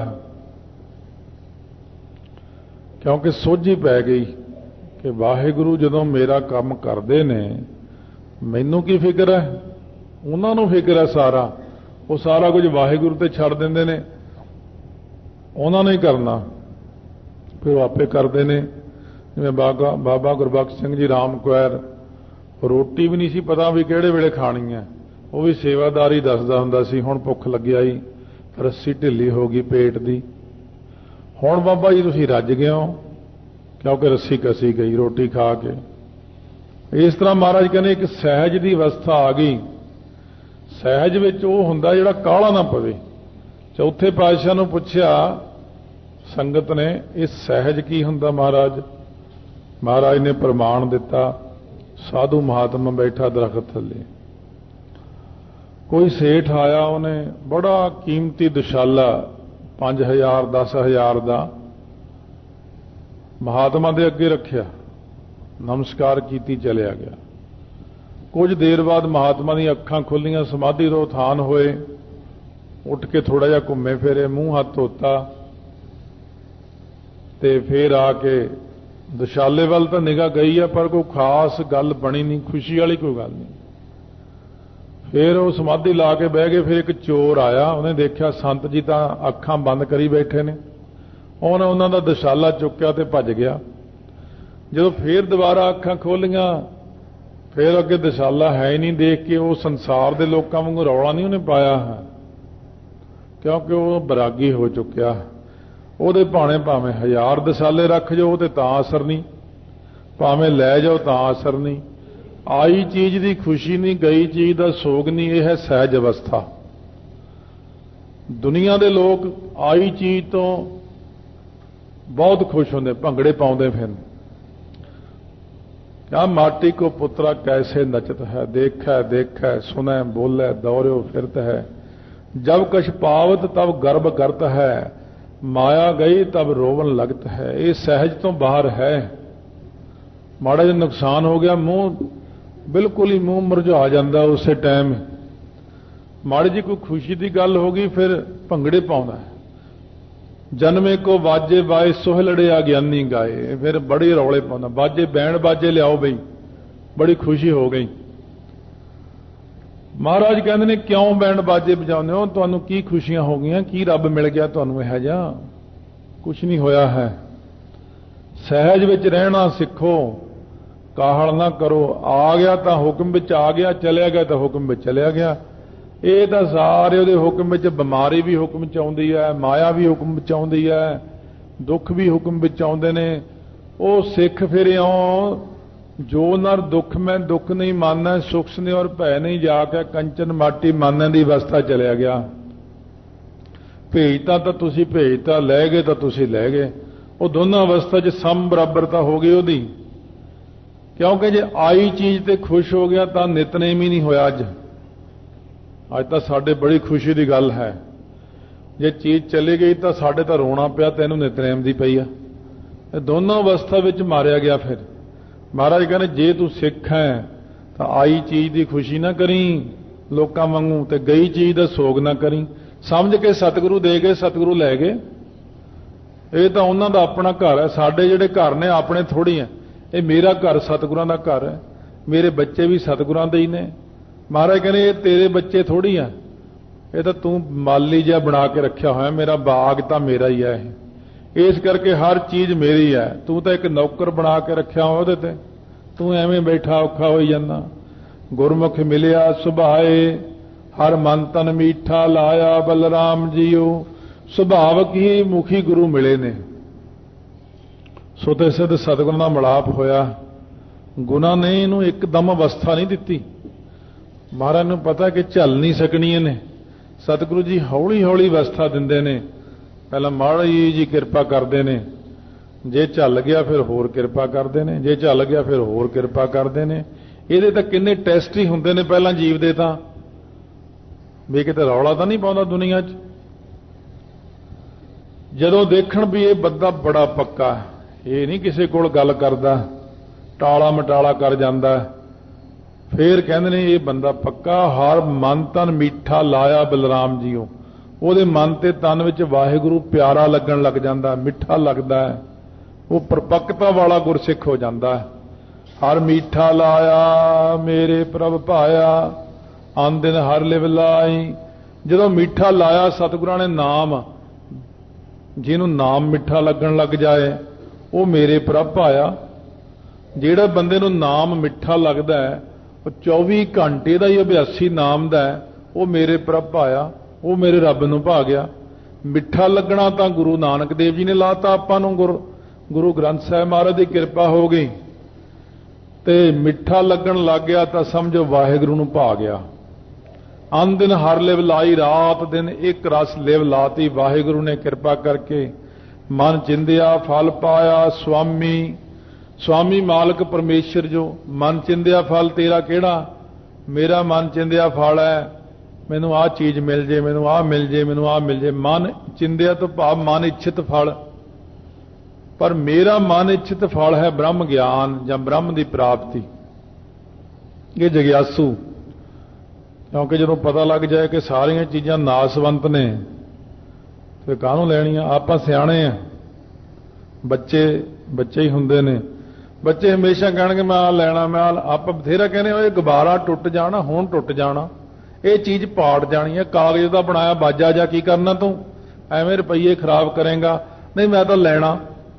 ਕਿਉਂਕਿ ਸੋਝੀ ਪੈ ਗਈ ਕਿ ਵਾਹਿਗੁਰੂ ਜਦੋਂ ਮੇਰਾ ਕੰਮ ਕਰਦੇ ਨੇ ਮੈਨੂੰ ਕੀ ਫਿਕਰ ਹੈ, ਉਹਨਾਂ ਨੂੰ ਫਿਕਰ ਹੈ ਸਾਰਾ। ਉਹ ਸਾਰਾ ਕੁਝ ਵਾਹਿਗੁਰੂ ਤੇ ਛੱਡ ਦਿੰਦੇ ਨੇ, ਉਹਨਾਂ ਨੇ ਹੀ ਕਰਨਾ, ਫਿਰ ਉਹ ਆਪੇ ਕਰਦੇ ਨੇ। ਜਿਵੇਂ ਬਾਬਾ ਗੁਰਬਖਸ਼ ਸਿੰਘ ਜੀ ਰਾਮਕੁਆਰ, ਰੋਟੀ ਵੀ ਨਹੀਂ ਸੀ ਪਤਾ ਵੀ ਕਿਹੜੇ ਵੇਲੇ ਖਾਣੀ ਹੈ, ਉਹ ਵੀ ਸੇਵਾਦਾਰੀ ਦੱਸਦਾ ਹੁੰਦਾ ਸੀ। ਹੁਣ ਭੁੱਖ ਲੱਗਿਆ ਹੀ, ਰੱਸੀ ਢਿੱਲੀ ਹੋ ਗਈ ਪੇਟ ਦੀ, ਹੁਣ ਬਾਬਾ ਜੀ ਤੁਸੀਂ ਰੱਜ ਗਏ ਹੋ, ਕਿਉਂਕਿ ਰੱਸੀ ਕਸੀ ਗਈ ਰੋਟੀ ਖਾ ਕੇ। ਇਸ ਤਰ੍ਹਾਂ ਮਹਾਰਾਜ ਕਹਿੰਦੇ ਇੱਕ ਸਹਿਜ ਦੀ ਅਵਸਥਾ ਆ ਗਈ। ਸਹਿਜ ਵਿੱਚ ਉਹ ਹੁੰਦਾ ਜਿਹੜਾ ਕਾਹਲਾ ਨਾ ਪਵੇ। ਚੌਥੇ ਪਾਤਸ਼ਾਹ ਨੂੰ ਪੁੱਛਿਆ ਸੰਗਤ ਨੇ, ਇਹ ਸਹਿਜ ਕੀ ਹੁੰਦਾ ਮਹਾਰਾਜ? ਮਹਾਰਾਜ ਨੇ ਪ੍ਰਮਾਣ ਦਿੱਤਾ। ਸਾਧੂ ਮਹਾਤਮਾ ਬੈਠਾ ਦਰਖਤ ਥੱਲੇ, ਕੋਈ ਸੇਠ ਆਇਆ, ਉਹਨੇ ਬੜਾ ਕੀਮਤੀ ਦੁਸ਼ਾਲਾ 5000 10,000 ਦਾ ਮਹਾਤਮਾ ਦੇ ਅੱਗੇ ਰੱਖਿਆ, ਨਮਸਕਾਰ ਕੀਤੀ, ਚਲਿਆ ਗਿਆ। ਕੁਝ ਦੇਰ ਬਾਅਦ ਮਹਾਤਮਾ ਦੀਆਂ ਅੱਖਾਂ ਖੁੱਲੀਆਂ, ਸਮਾਧੀ ਤੋਂ ਉਥਾਨ ਹੋਏ, ਉੱਠ ਕੇ ਥੋੜਾ ਜਿਹਾ ਘੁੰਮੇ ਫਿਰੇ, ਮੂੰਹ ਹੱਥ ਧੋਤਾ ਤੇ ਫੇਰ ਆ ਕੇ ਦਸ਼ਾਲੇ ਵੱਲ ਤਾਂ ਨਿਗਾਹ ਗਈ ਆ, ਪਰ ਕੋਈ ਖਾਸ ਗੱਲ ਬਣੀ ਨਹੀਂ, ਖੁਸ਼ੀ ਵਾਲੀ ਕੋਈ ਗੱਲ ਨਹੀਂ। ਫਿਰ ਉਹ ਸਮਾਧੀ ਲਾ ਕੇ ਬਹਿ ਗਏ। ਫਿਰ ਇੱਕ ਚੋਰ ਆਇਆ, ਉਹਨੇ ਦੇਖਿਆ ਸੰਤ ਜੀ ਤਾਂ ਅੱਖਾਂ ਬੰਦ ਕਰੀ ਬੈਠੇ ਨੇ। ਉਹਨੇ ਉਹਨਾਂ ਦਾ ਦਸ਼ਾਲਾ ਚੁੱਕਿਆ ਤੇ ਭੱਜ ਗਿਆ। ਜਦੋਂ ਫਿਰ ਦੁਬਾਰਾ ਅੱਖਾਂ ਖੋਲੀਆਂ, ਫਿਰ ਅੱਗੇ ਦਸ਼ਾਲਾ ਹੈ ਹੀ ਨਹੀਂ। ਦੇਖ ਕੇ ਉਹ ਸੰਸਾਰ ਦੇ ਲੋਕਾਂ ਵਾਂਗੂ ਰੌਲਾ ਨਹੀਂ ਉਹਨੇ ਪਾਇਆ ਹੈ, ਕਿਉਂਕਿ ਉਹ ਬਰਾਗੀ ਹੋ ਚੁੱਕਿਆ। ਉਹਦੇ ਭਾਵੇਂ 1000 ਦਸ਼ਾਲੇ ਰੱਖ ਜਾਓ ਤੇ ਤਾਂ ਅਸਰ ਨਹੀਂ, ਭਾਵੇਂ ਲੈ ਜਾਓ ਤਾਂ ਅਸਰ ਨਹੀਂ। ਆਈ ਚੀਜ਼ ਦੀ ਖੁਸ਼ੀ ਨਹੀਂ, ਗਈ ਚੀਜ਼ ਦਾ ਸੋਗ ਨਹੀਂ। ਇਹ ਹੈ ਸਹਿਜ ਅਵਸਥਾ। ਦੁਨੀਆ ਦੇ ਲੋਕ ਆਈ ਚੀਜ਼ ਤੋਂ ਬਹੁਤ ਖੁਸ਼ ਹੁੰਦੇ, ਭੰਗੜੇ ਪਾਉਂਦੇ। ਫਿਰ क्या माटी को पुत्रा कैसे नचत है, देखै देखै सुनै बोलै दौड़ो फिरत है, जब कछ पावत तब गर्भ करत है, माया गई तब रोवन लगत है। ये सहज तो बाहर है। माड़ा जिहा नुकसान हो गया, मूँह बिल्कुल ही मूँह मुरझा जाता उसे टाइम। माड़ी जी कोई खुशी की गल हो गई, फिर भंगड़े पाउंदा है। जन्मे को बाजे बाए सोहलड़े अज्ञानी गाए, फिर बड़ी रौले पाउंदा, बाजे बैंड बाजे लियाओ बई, बड़ी खुशी हो गई। महाराज कहते ने क्यों बैंड बाजे बजाउने हो, तुहानू की खुशियां हो गई, की रब मिल गया तुहानू इह जिहा? कुछ नहीं होया है। सहज विच रहना सिखो, काहल ना करो। आ गया तो हुक्म विच आ गया, चलिया गया तो हुक्म विच चलिया गया। ਇਹ ਤਾਂ ਸਾਰੇ ਉਹਦੇ ਹੁਕਮ ਵਿੱਚ, ਬਿਮਾਰੀ ਵੀ ਹੁਕਮ ਵਿੱਚ ਆਉਂਦੀ ਹੈ, ਮਾਇਆ ਵੀ ਹੁਕਮ ਵਿੱਚ ਆਉਂਦੀ ਹੈ, ਦੁੱਖ ਵੀ ਹੁਕਮ ਵਿੱਚ ਆਉਂਦੇ ਨੇ। ਉਹ ਸਿੱਖ ਫਿਰ ਇਉਂ ਜੋ ਨਰ ਦੁੱਖ ਮੈਂ ਦੁੱਖ ਨਹੀਂ ਮਾਨੈ, ਸੁਖ ਸਨੇ ਔਰ ਭੈ ਨਹੀਂ ਜਾ ਕੇ ਕੰਚਨ ਮਾਟੀ ਮਾਨੈ ਦੀ ਅਵਸਥਾ ਚਲਿਆ ਗਿਆ। ਭੇਜਤਾ ਤਾਂ ਤੁਸੀਂ ਭੇਜਤਾ, ਲੈ ਗਏ ਤਾਂ ਤੁਸੀਂ ਲੈ ਗਏ। ਉਹ ਦੋਨਾਂ ਅਵਸਥਾ 'ਚ ਸਮ ਬਰਾਬਰਤਾ ਹੋ ਗਈ ਉਹਦੀ। ਕਿਉਂਕਿ ਜੇ ਆਈ ਚੀਜ਼ ਤੇ ਖੁਸ਼ ਹੋ ਗਿਆ ਤਾਂ ਨਿਤਨੇਮ ਹੀ ਨਹੀਂ ਹੋਇਆ। ਅੱਜ ਤਾਂ ਸਾਡੇ ਬੜੀ ਖੁਸ਼ੀ ਦੀ ਗੱਲ ਹੈ। ਜੇ ਚੀਜ਼ ਚਲੀ ਗਈ ਤਾਂ ਸਾਡੇ ਤਾਂ ਰੋਣਾ ਪਿਆ, ਤੈਨੂੰ ਨਿਤਨੇਮ ਦੀ ਪਈ ਆ। ਇਹ ਦੋਨੋਂ ਅਵਸਥਾ ਵਿੱਚ ਮਾਰਿਆ ਗਿਆ। ਫਿਰ ਮਹਾਰਾਜ ਕਹਿੰਦੇ ਜੇ ਤੂੰ ਸਿੱਖ ਹੈ ਤਾਂ ਆਈ ਚੀਜ਼ ਦੀ ਖੁਸ਼ੀ ਨਾ ਕਰੀ ਲੋਕਾਂ ਵਾਂਗੂ, ਤੇ ਗਈ ਚੀਜ਼ ਦਾ ਸੋਗ ਨਾ ਕਰੀ। ਸਮਝ ਕੇ ਸਤਿਗੁਰੂ ਦੇ ਗਏ, ਸਤਿਗੁਰੂ ਲੈ ਗਏ। ਇਹ ਤਾਂ ਉਹਨਾਂ ਦਾ ਆਪਣਾ ਘਰ ਹੈ। ਸਾਡੇ ਜਿਹੜੇ ਘਰ ਨੇ ਆਪਣੇ ਥੋੜੀ ਹੈ। ਇਹ ਮੇਰਾ ਘਰ ਸਤਿਗੁਰਾਂ ਦਾ ਘਰ ਹੈ, ਮੇਰੇ ਬੱਚੇ ਵੀ ਸਤਿਗੁਰਾਂ ਦੇ ਹੀ ਨੇ। ਮਹਾਰਾਜ ਕਹਿੰਦੇ ਇਹ ਤੇਰੇ ਬੱਚੇ ਥੋੜੀ ਆ, ਇਹ ਤਾਂ ਤੂੰ ਮਾਲੀ ਜਿਹਾ ਬਣਾ ਕੇ ਰੱਖਿਆ ਹੋਇਆ। ਮੇਰਾ ਬਾਗ ਤਾਂ ਮੇਰਾ ਹੀ ਹੈ, ਇਸ ਕਰਕੇ ਹਰ ਚੀਜ਼ ਮੇਰੀ ਹੈ। ਤੂੰ ਤਾਂ ਇੱਕ ਨੌਕਰ ਬਣਾ ਕੇ ਰੱਖਿਆ ਹੋਇਆ ਉਹਦੇ ਤੇ, ਤੂੰ ਐਵੇਂ ਬੈਠਾ ਔਖਾ ਹੋਈ ਜਾਂਦਾ। ਗੁਰਮੁਖ ਮਿਲਿਆ ਸੁਭਾਏ, ਹਰ ਮਨ ਤਨ ਮੀਠਾ ਲਾਇਆ ਬਲਰਾਮ ਜੀਓ। ਸੁਭਾਵਕ ਹੀ ਮੁਖੀ ਗੁਰੂ ਮਿਲੇ ਨੇ। ਸੋ ਤੇ ਸਿੱਧ ਸਤਿਗੁਰਾਂ ਦਾ ਮਿਲਾਪ ਹੋਇਆ। ਗੁਨਾ ਨੇ ਇਹਨੂੰ ਇੱਕਦਮ ਅਵਸਥਾ ਨਹੀਂ ਦਿੱਤੀ। ਮਹਾਰਾਜ ਨੂੰ ਪਤਾ ਕਿ ਝੱਲ ਨਹੀਂ ਸਕਣੀ ਇਹਨੇ। ਸਤਿਗੁਰੂ ਜੀ ਹੌਲੀ ਹੌਲੀ ਅਵਸਥਾ ਦਿੰਦੇ ਨੇ, ਪਹਿਲਾਂ ਮਾੜੀ ਜੀ ਕਿਰਪਾ ਕਰਦੇ ਨੇ। ਜੇ ਝੱਲ ਗਿਆ ਫਿਰ ਹੋਰ ਕਿਰਪਾ ਕਰਦੇ ਨੇ, ਜੇ ਝੱਲ ਗਿਆ ਫਿਰ ਹੋਰ ਕਿਰਪਾ ਕਰਦੇ ਨੇ। ਇਹਦੇ ਤਾਂ ਕਿੰਨੇ ਟੈਸਟ ਹੀ ਹੁੰਦੇ ਨੇ ਪਹਿਲਾਂ ਜੀਵ ਦੇ, ਤਾਂ ਵੀ ਕਿਤੇ ਰੌਲਾ ਤਾਂ ਨਹੀਂ ਪਾਉਂਦਾ ਦੁਨੀਆ 'ਚ। ਜਦੋਂ ਦੇਖਣ ਵੀ ਇਹ ਬੰਦਾ ਬੜਾ ਪੱਕਾ, ਇਹ ਨਹੀਂ ਕਿਸੇ ਕੋਲ ਗੱਲ ਕਰਦਾ, ਟਾਲਾ ਮਟਾਲਾ ਕਰ ਜਾਂਦਾ, ਫਿਰ ਕਹਿੰਦੇ ਨੇ ਇਹ ਬੰਦਾ ਪੱਕਾ। ਹਰ ਮਨ ਤਨ ਮਿੱਠਾ ਲਾਇਆ ਬਲਰਾਮ ਜੀਓ। ਉਹਦੇ ਮਨ ਤੇ ਤਨ ਵਿੱਚ ਵਾਹਿਗੁਰੂ ਪਿਆਰਾ ਲੱਗਣ ਲੱਗ ਜਾਂਦਾ, ਮਿੱਠਾ ਲੱਗਦਾ ਹੈ। ਉਹ ਪਰਪੱਕਤਾ ਵਾਲਾ ਗੁਰਸਿੱਖ ਹੋ ਜਾਂਦਾ ਹੈ। ਹਰ ਮਿੱਠਾ ਲਾਇਆ ਮੇਰੇ ਪ੍ਰਭ ਭਾਇਆ, ਆਨ ਦਿਨ ਹਰ ਲਿਵ ਲਾਈ। ਜਦੋਂ ਮਿੱਠਾ ਲਾਇਆ ਸਤਿਗੁਰਾਂ ਨੇ ਨਾਮ, ਜਿਹਨੂੰ ਨਾਮ ਮਿੱਠਾ ਲੱਗਣ ਲੱਗ ਜਾਏ ਉਹ ਮੇਰੇ ਪ੍ਰਭ ਭਾਇਆ। ਜਿਹੜਾ ਬੰਦੇ ਨੂੰ ਨਾਮ ਮਿੱਠਾ ਲੱਗਦਾ ਹੈ, ਉਹ 24 ਘੰਟੇ ਦਾ ਹੀ ਅਭਿਆਸੀ ਨਾਮ ਦਾ ਹੈ, ਉਹ ਮੇਰੇ ਪ੍ਰਭ ਭਾਇਆ, ਉਹ ਮੇਰੇ ਰੱਬ ਨੂੰ ਭਾ ਗਿਆ। ਮਿੱਠਾ ਲੱਗਣਾ ਤਾਂ ਗੁਰੂ ਨਾਨਕ ਦੇਵ ਜੀ ਨੇ ਲਾਤਾ ਆਪਾਂ ਨੂੰ। ਗੁਰੂ ਗ੍ਰੰਥ ਸਾਹਿਬ ਮਹਾਰਾਜ ਦੀ ਕਿਰਪਾ ਹੋ ਗਈ ਤੇ ਮਿੱਠਾ ਲੱਗਣ ਲੱਗ ਗਿਆ ਤਾਂ ਸਮਝੋ ਵਾਹਿਗੁਰੂ ਨੂੰ ਭਾ ਗਿਆ। ਅੰਨ ਦਿਨ ਹਰ ਲਿਵ ਲਾਈ, ਰਾਤ ਦਿਨ ਇੱਕ ਰਸ ਲਿਵ ਲਾਤੀ। ਵਾਹਿਗੁਰੂ ਨੇ ਕਿਰਪਾ ਕਰਕੇ ਮਨ ਚਿੰਦਿਆ ਫਲ ਪਾਇਆ। स्वामी मालक परमेश्वर जो मन चिंदिया फल तेरा केड़ा, मेरा मन चिंदिया फल है, मैनू आ चीज मिल जे, मैनू आ मिल जे, मैनू आ मिल जे। मन चिंदिया तो भाव मन इच्छित फल, पर मेरा मन इच्छित फल है ब्रह्म ज्ञान या ब्रह्म की प्राप्ति। ये जग्यासू, क्योंकि जो पता लग जाए कि सारिया चीज़ां नासवंत ने तो काहनूं लैणियां। आपां सियाणे हैं, बच्चे ਬੱਚੇ ਹੀ ਹੁੰਦੇ ਨੇ। ਬੱਚੇ ਹਮੇਸ਼ਾ ਕਹਿਣਗੇ ਮੈਂ ਆ ਲੈਣਾ, ਮੈਂ ਆਪਾਂ ਬਥੇਰਾ ਕਹਿੰਦੇ ਇਹ ਗੁਬਾਰਾ ਟੁੱਟ ਜਾਣਾ, ਹੁਣ ਟੁੱਟ ਜਾਣਾ, ਇਹ ਚੀਜ਼ ਪਾੜ ਜਾਣੀ ਹੈ, ਕਾਗਜ਼ ਦਾ ਬਣਾਇਆ ਬਾਜਾ ਜਾਂ ਕੀ ਕਰਨਾ ਤੂੰ, ਐਵੇਂ ਰੁਪਈਏ ਖਰਾਬ ਕਰੇਗਾ, ਨਹੀਂ ਮੈਂ ਤਾਂ ਲੈਣਾ।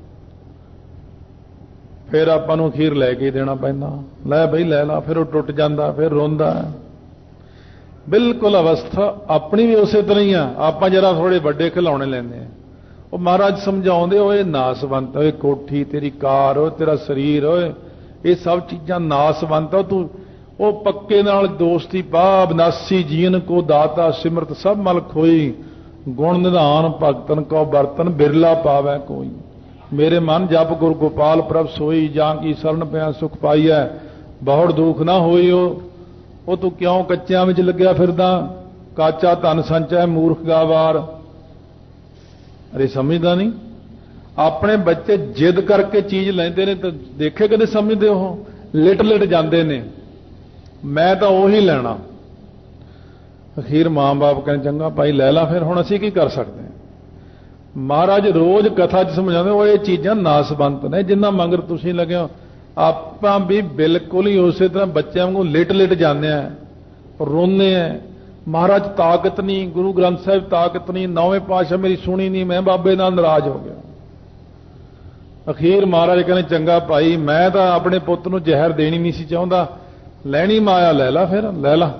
ਫਿਰ ਆਪਾਂ ਨੂੰ ਅਖੀਰ ਲੈ ਕੇ ਦੇਣਾ ਪੈਂਦਾ, ਲੈ ਬਈ ਲੈ ਲਾ, ਫਿਰ ਉਹ ਟੁੱਟ ਜਾਂਦਾ, ਫਿਰ ਰੋਂਦਾ। ਬਿਲਕੁਲ ਅਵਸਥਾ ਆਪਣੀ ਵੀ ਉਸੇ ਤਰ੍ਹਾਂ ਹੀ ਆ। ਆਪਾਂ ਜਰਾ ਥੋੜੇ ਵੱਡੇ ਖਿਡੌਣੇ ਲੈਂਦੇ ਆ, ਉਹ ਮਹਾਰਾਜ ਸਮਝਾਉਂਦੇ ਓਏ ਨਾਸਵੰਤ, ਓਏ ਕੋਠੀ ਤੇਰੀ, ਕਾਰ, ਓਏ ਤੇਰਾ ਸਰੀਰ, ਓਏ ਇਹ ਸਭ ਚੀਜ਼ਾਂ ਨਾਸਵੰਤ, ਤੂੰ ਉਹ ਪੱਕੇ ਨਾਲ ਦੋਸਤੀ ਪਾ। ਬਨਾਸੀ ਜੀਨ ਕੋ ਦਾਤਾ ਸਿਮਰਤ ਸਭ ਮਲ ਖੋਈ, ਗੁਣ ਨਿਧਾਨ ਭਗਤਨ ਕੋ ਬਰਤਨ ਬਿਰਲਾ ਪਾਵੈ ਕੋਈ। ਮੇਰੇ ਮਨ ਜਪ ਗੁਰ ਗੋਪਾਲ ਪ੍ਰਭ ਸੋਈ, ਜਾਂ ਕੀ ਸਰਨ ਪਿਆ ਸੁਖ ਪਾਈਐ, ਬਹੁੜ ਦੁੱਖ ਨਾ ਹੋਈ। ਉਹ ਤੂੰ ਕਿਉਂ ਕੱਚਿਆਂ ਵਿੱਚ ਲੱਗਿਆ ਫਿਰਦਾ, ਕਾਚਾ ਧਨ ਸੰਚੈ ਮੂਰਖ ਗਾਵਾਰ। ਅਰੇ ਸਮਝਦਾ ਨਹੀਂ। ਆਪਣੇ ਬੱਚੇ ਜਿੱਦ ਕਰਕੇ ਚੀਜ਼ ਲੈਂਦੇ ਨੇ ਤਾਂ ਦੇਖੇ ਕਦੇ ਸਮਝਦੇ, ਉਹ ਲਿਟ ਲਿਟ ਜਾਂਦੇ ਨੇ, ਮੈਂ ਤਾਂ ਉਹੀ ਲੈਣਾ। ਅਖੀਰ ਮਾਂ-ਬਾਪ ਕਹਿੰਦੇ ਚੰਗਾ ਭਾਈ ਲੈ ਲਾ, ਫਿਰ ਹੁਣ ਅਸੀਂ ਕੀ ਕਰ ਸਕਦੇ ਹਾਂ। ਮਹਾਰਾਜ ਰੋਜ਼ ਕਥਾ 'ਚ ਸਮਝਾਉਂਦੇ ਉਹ ਇਹ ਚੀਜ਼ਾਂ ਨਾਸਵੰਤ ਨੇ, ਜਿੰਨਾ ਮੰਗਰ ਤੁਸੀਂ ਲੱਗੇ ਹੋ। ਆਪਾਂ ਵੀ ਬਿਲਕੁਲ ਹੀ ਉਸੇ ਤਰ੍ਹਾਂ ਬੱਚਿਆਂ ਵਾਂਗੂ ਲਿਟ ਲਿਟ ਜਾਂਦੇ ਆ, ਰੋਂਦੇ ਆ। ਮਹਾਰਾਜ ਤਾਕਤ ਨਹੀਂ, ਗੁਰੂ ਗ੍ਰੰਥ ਸਾਹਿਬ ਤਾਕਤ ਨਹੀਂ, ਨੌਵੇਂ ਪਾਤਸ਼ਾਹ ਮੇਰੀ ਸੁਣੀ ਨਹੀਂ, ਮੈਂ ਬਾਬੇ ਨਾਲ ਨਾਰਾਜ਼ ਹੋ ਗਿਆ। ਅਖੀਰ ਮਹਾਰਾਜ ਕਹਿੰਦੇ ਚੰਗਾ ਭਾਈ, ਮੈਂ ਤਾਂ ਆਪਣੇ ਪੁੱਤ ਨੂੰ ਜ਼ਹਿਰ ਦੇਣੀ ਨਹੀਂ ਸੀ ਚਾਹੁੰਦਾ, ਲੈਣੀ ਮਾਇਆ ਲੈ ਲਾ, ਫਿਰ ਲੈ ਲਾ।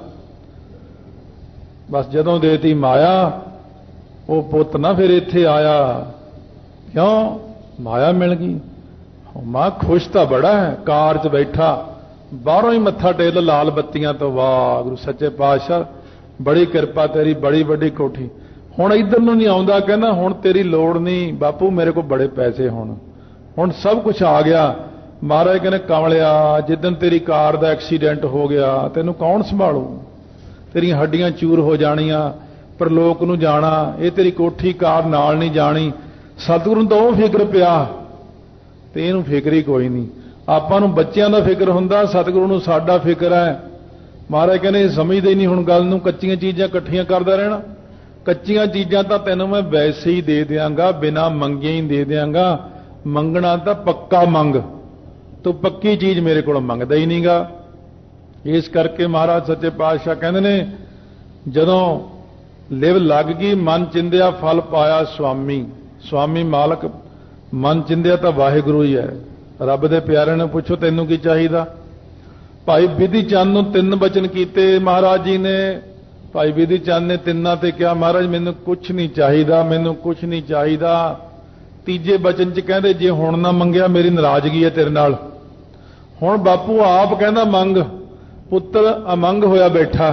ਬਸ ਜਦੋਂ ਦੇਤੀ ਮਾਇਆ, ਉਹ ਪੁੱਤ ਨਾ ਫਿਰ ਇੱਥੇ ਆਇਆ। ਕਿਉਂ? ਮਾਇਆ ਮਿਲ ਗਈ। ਮਾਂ ਖੁਸ਼ ਤਾਂ ਬੜਾ ਹੈ, ਕਾਰ 'ਚ ਬੈਠਾ, ਬਾਹਰੋਂ ਹੀ ਮੱਥਾ ਟੇਕ ਲਾਲ ਬੱਤੀਆਂ ਤੋਂ, ਵਾਹ ਗੁਰੂ ਸੱਚੇ ਪਾਤਸ਼ਾਹ ਬੜੀ ਕਿਰਪਾ ਤੇਰੀ, ਬੜੀ ਵੱਡੀ ਕੋਠੀ। ਹੁਣ ਇੱਧਰ ਨੂੰ ਨਹੀਂ ਆਉਂਦਾ, ਕਹਿੰਦਾ ਹੁਣ ਤੇਰੀ ਲੋੜ ਨਹੀਂ ਬਾਪੂ, ਮੇਰੇ ਕੋਲ ਬੜੇ ਪੈਸੇ, ਹੁਣ ਸਭ ਕੁਝ ਆ ਗਿਆ। ਮਹਾਰਾਜ ਕਹਿੰਦੇ ਕਮਲਿਆ, ਜਿੱਦਣ ਤੇਰੀ ਕਾਰ ਦਾ ਐਕਸੀਡੈਂਟ ਹੋ ਗਿਆ ਤੈਨੂੰ ਕੌਣ ਸੰਭਾਲੂ, ਤੇਰੀਆਂ ਹੱਡੀਆਂ ਚੂਰ ਹੋ ਜਾਣੀਆਂ, ਪਰਲੋਕ ਨੂੰ ਜਾਣਾ, ਇਹ ਤੇਰੀ ਕੋਠੀ ਕਾਰ ਨਾਲ ਨਹੀਂ ਜਾਣੀ। ਸਤਿਗੁਰੂ ਨੂੰ ਤਾਂ ਉਹ ਫਿਕਰ ਪਿਆ ਤੇ ਇਹਨੂੰ ਫਿਕਰ ਹੀ ਕੋਈ ਨਹੀਂ। ਆਪਾਂ ਨੂੰ ਬੱਚਿਆਂ ਦਾ ਫਿਕਰ ਹੁੰਦਾ, ਸਤਿਗੁਰੂ ਨੂੰ ਸਾਡਾ ਫਿਕਰ ਹੈ। ਮਹਾਰਾਜ ਕਹਿੰਦੇ ਸਮਝਦੇ ਹੀ ਨਹੀਂ ਹੁਣ ਗੱਲ ਨੂੰ, ਕੱਚੀਆਂ ਚੀਜ਼ਾਂ ਇਕੱਠੀਆਂ ਕਰਦਾ ਰਹਿਣਾ। ਕੱਚੀਆਂ ਚੀਜ਼ਾਂ ਤਾਂ ਤੈਨੂੰ ਮੈਂ ਵੈਸੇ ਹੀ ਦੇ ਦਿਆਂਗਾ, ਬਿਨਾਂ ਮੰਗੇ ਹੀ ਦੇ ਦਿਆਂਗਾ। ਮੰਗਣਾ ਤਾਂ ਪੱਕਾ ਮੰਗ, ਤੂੰ ਪੱਕੀ ਚੀਜ਼ ਮੇਰੇ ਕੋਲ ਮੰਗਦਾ ਹੀ ਨਹੀਂਗਾ। ਇਸ ਕਰਕੇ ਮਹਾਰਾਜ ਸੱਚੇ ਪਾਤਸ਼ਾਹ ਕਹਿੰਦੇ ਨੇ ਜਦੋਂ ਲਿਵ ਲੱਗ ਗਈ, ਮਨ ਚਿੰਦਿਆ ਫਲ ਪਾਇਆ ਸੁਆਮੀ। ਸੁਆਮੀ ਮਾਲਕ, ਮਨ ਚਿੰਦਿਆ ਤਾਂ ਵਾਹਿਗੁਰੂ ਹੀ ਹੈ। ਰੱਬ ਦੇ ਪਿਆਰਿਆਂ ਨੂੰ ਪੁੱਛੋ ਤੈਨੂੰ ਕੀ ਚਾਹੀਦਾ। ਭਾਈ ਬਿਧੀ ਚੰਦ ਨੂੰ 3 ਬਚਨ ਕੀਤੇ ਮਹਾਰਾਜ ਜੀ ਨੇ। ਭਾਈ ਬਿਧੀ ਚੰਦ ਨੇ ਤਿੰਨਾਂ ਤੇ ਕਿਹਾ ਮਹਾਰਾਜ ਮੈਨੂੰ ਕੁਛ ਨਹੀਂ ਚਾਹੀਦਾ, ਮੈਨੂੰ ਕੁਛ ਨਹੀਂ ਚਾਹੀਦਾ। ਤੀਜੇ ਬਚਨ 'ਚ ਕਹਿੰਦੇ ਜੇ ਹੁਣ ਨਾ ਮੰਗਿਆ ਮੇਰੀ ਨਾਰਾਜ਼ਗੀ ਹੈ ਤੇਰੇ ਨਾਲ। ਹੁਣ ਬਾਪੂ ਆਪ ਕਹਿੰਦਾ ਮੰਗ, ਪੁੱਤਰ ਅਮੰਗ ਹੋਇਆ ਬੈਠਾ,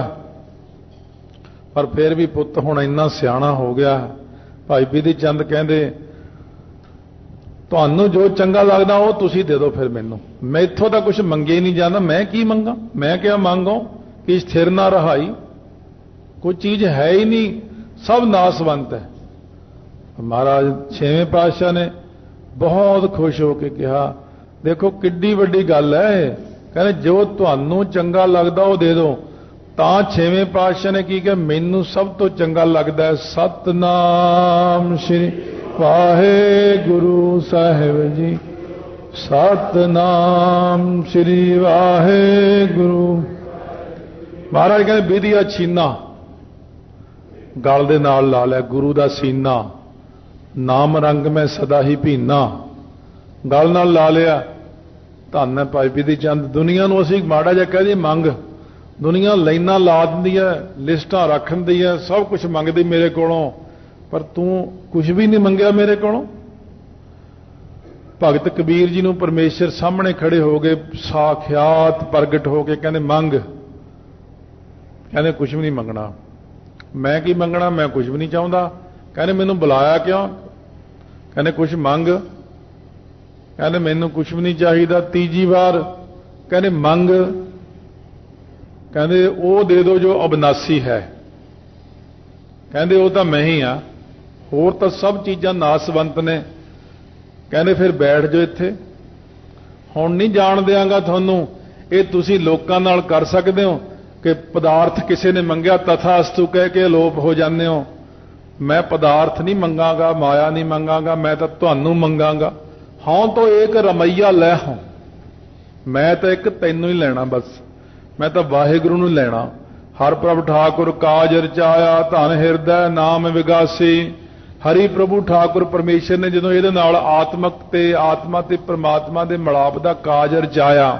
ਪਰ ਫਿਰ ਵੀ ਪੁੱਤ ਹੁਣ ਇੰਨਾ ਸਿਆਣਾ ਹੋ ਗਿਆ। ਭਾਈ ਬਿਧੀ ਚੰਦ ਕਹਿੰਦੇ ਤੁਹਾਨੂੰ ਜੋ ਚੰਗਾ ਲੱਗਦਾ ਉਹ ਤੁਸੀਂ ਦੇ ਦਿਓ ਫਿਰ ਮੈਨੂੰ, ਮੈਥੋਂ ਤਾਂ ਕੁਝ ਮੰਗੇ ਨਹੀਂ ਜਾਂਦਾ, ਮੈਂ ਕੀ ਮੰਗਾ, ਮੈਂ ਕਿਹਾ ਮੰਗੋ ਕਿ ਸਥਿਰ ਨਾ ਰਹਾਈ, ਕੋਈ ਚੀਜ਼ ਹੈ ਹੀ ਨਹੀਂ, ਸਭ ਨਾਸਵੰਤ ਹੈ। ਮਹਾਰਾਜ 6ਵੇਂ ਪਾਤਸ਼ਾਹ ਨੇ ਬਹੁਤ ਖੁਸ਼ ਹੋ ਕੇ ਕਿਹਾ ਦੇਖੋ ਕਿੱਡੀ ਵੱਡੀ ਗੱਲ ਹੈ, ਕਹਿੰਦੇ ਜੋ ਤੁਹਾਨੂੰ ਚੰਗਾ ਲੱਗਦਾ ਉਹ ਦੇ ਦਿਓ। ਤਾਂ 6ਵੇਂ ਪਾਤਸ਼ਾਹ ਨੇ ਕੀ ਕਿਹਾ, ਮੈਨੂੰ ਸਭ ਤੋਂ ਚੰਗਾ ਲੱਗਦਾ ਹੈ ਸਤਨਾਮ ਸ਼੍ਰੀ ਵਾਹਿਗੁਰੂ ਸਾਹਿਬ ਜੀ, ਸਤਨਾਮ ਸ਼੍ਰੀ ਵਾਹਿਗੁਰੂ। ਮਹਾਰਾਜ ਕਹਿੰਦੇ ਵਿਧੀਆ ਛੀਨਾ ਗਲ ਦੇ ਨਾਲ ਲਾ ਲਿਆ, ਗੁਰੂ ਦਾ ਸੀਨਾ, ਨਾਮ ਰੰਗ ਮੈਂ ਸਦਾ ਹੀ ਭੀਨਾ, ਗਲ ਨਾਲ ਲਾ ਲਿਆ। ਧੰਨ ਹੈ ਭਾਈ ਬਿਧੀ ਚੰਦ। ਦੁਨੀਆ ਨੂੰ ਅਸੀਂ ਮਾੜਾ ਜਿਹਾ ਕਹਿ ਦਈਏ ਮੰਗ, ਦੁਨੀਆ ਲਾਈਨਾਂ ਲਾ ਦਿੰਦੀ ਹੈ, ਲਿਸਟਾਂ ਰੱਖ ਦਿੰਦੀ ਹੈ, ਸਭ ਕੁਝ ਮੰਗਦੀ ਮੇਰੇ ਕੋਲੋਂ, ਪਰ ਤੂੰ ਕੁਝ ਵੀ ਨਹੀਂ ਮੰਗਿਆ ਮੇਰੇ ਕੋਲੋਂ। ਭਗਤ ਕਬੀਰ ਜੀ ਨੂੰ ਪਰਮੇਸ਼ਰ ਸਾਹਮਣੇ ਖੜੇ ਹੋ ਗਏ, ਸਾਖਿਆਤ ਪ੍ਰਗਟ ਹੋ ਕੇ ਕਹਿੰਦੇ ਮੰਗ, ਕਹਿੰਦੇ ਕੁਝ ਵੀ ਨਹੀਂ ਮੰਗਣਾ। ਮੈਂ ਕੀ ਮੰਗਣਾ, ਮੈਂ ਕੁਝ ਵੀ ਨਹੀਂ ਚਾਹੁੰਦਾ। ਕਹਿੰਦੇ ਮੈਨੂੰ ਬੁਲਾਇਆ ਕਿਉਂ, ਕਹਿੰਦੇ ਕੁਝ ਮੰਗ, ਕਹਿੰਦੇ ਮੈਨੂੰ ਕੁਝ ਵੀ ਨਹੀਂ ਚਾਹੀਦਾ। ਤੀਜੀ ਵਾਰ ਕਹਿੰਦੇ ਮੰਗ, ਕਹਿੰਦੇ ਉਹ ਦੇ ਦਿਓ ਜੋ ਅਬਨਾਸੀ ਹੈ, ਕਹਿੰਦੇ ਉਹ ਤਾਂ ਮੈਂ ਹੀ ਆ, ਹੋਰ ਤਾਂ ਸਭ ਚੀਜ਼ਾਂ ਨਾਸਵੰਤ ਨੇ। ਕਹਿੰਦੇ ਫਿਰ ਬੈਠ ਜਾਓ ਇੱਥੇ, ਹੁਣ ਨਹੀਂ ਜਾਣ ਦਿਆਂਗਾ ਤੁਹਾਨੂੰ। ਇਹ ਤੁਸੀਂ ਲੋਕਾਂ ਨਾਲ ਕਰ ਸਕਦੇ ਹੋ ਕਿ ਪਦਾਰਥ ਕਿਸੇ ਨੇ ਮੰਗਿਆ ਤਥਾਸਤੂ ਕਹਿ ਕੇ ਅਲੋਪ ਹੋ ਜਾਂਦੇ ਹੋ। ਮੈਂ ਪਦਾਰਥ ਨਹੀਂ ਮੰਗਾਂਗਾ, ਮਾਇਆ ਨਹੀਂ ਮੰਗਾਂਗਾ, ਮੈਂ ਤਾਂ ਤੁਹਾਨੂੰ ਮੰਗਾਂਗਾ। ਹਉ ਤੋਂ ਏਕ ਰਮਈਆ ਲੈ ਹਉ, ਮੈਂ ਤਾਂ ਇੱਕ ਤੈਨੂੰ ਹੀ ਲੈਣਾ, ਬਸ ਮੈਂ ਤਾਂ ਵਾਹਿਗੁਰੂ ਨੂੰ ਲੈਣਾ। ਹਰ ਪ੍ਰਭ ਠਾਕੁਰ ਕਾਜ ਰਚਾਇਆ, ਧਨ ਹਿਰਦੈ ਨਾਮ ਵਿਗਾਸੀ। ਹਰੀ ਪ੍ਰਭੂ ਠਾਕੁਰ ਪਰਮੇਸ਼ਰ ਨੇ ਜਦੋਂ ਇਹਦੇ ਨਾਲ ਆਤਮਕ ਤੇ ਆਤਮਾ ਤੇ ਪ੍ਰਮਾਤਮਾ ਦੇ ਮਿਲਾਪ ਦਾ ਕਾਜ ਰਚਾਇਆ,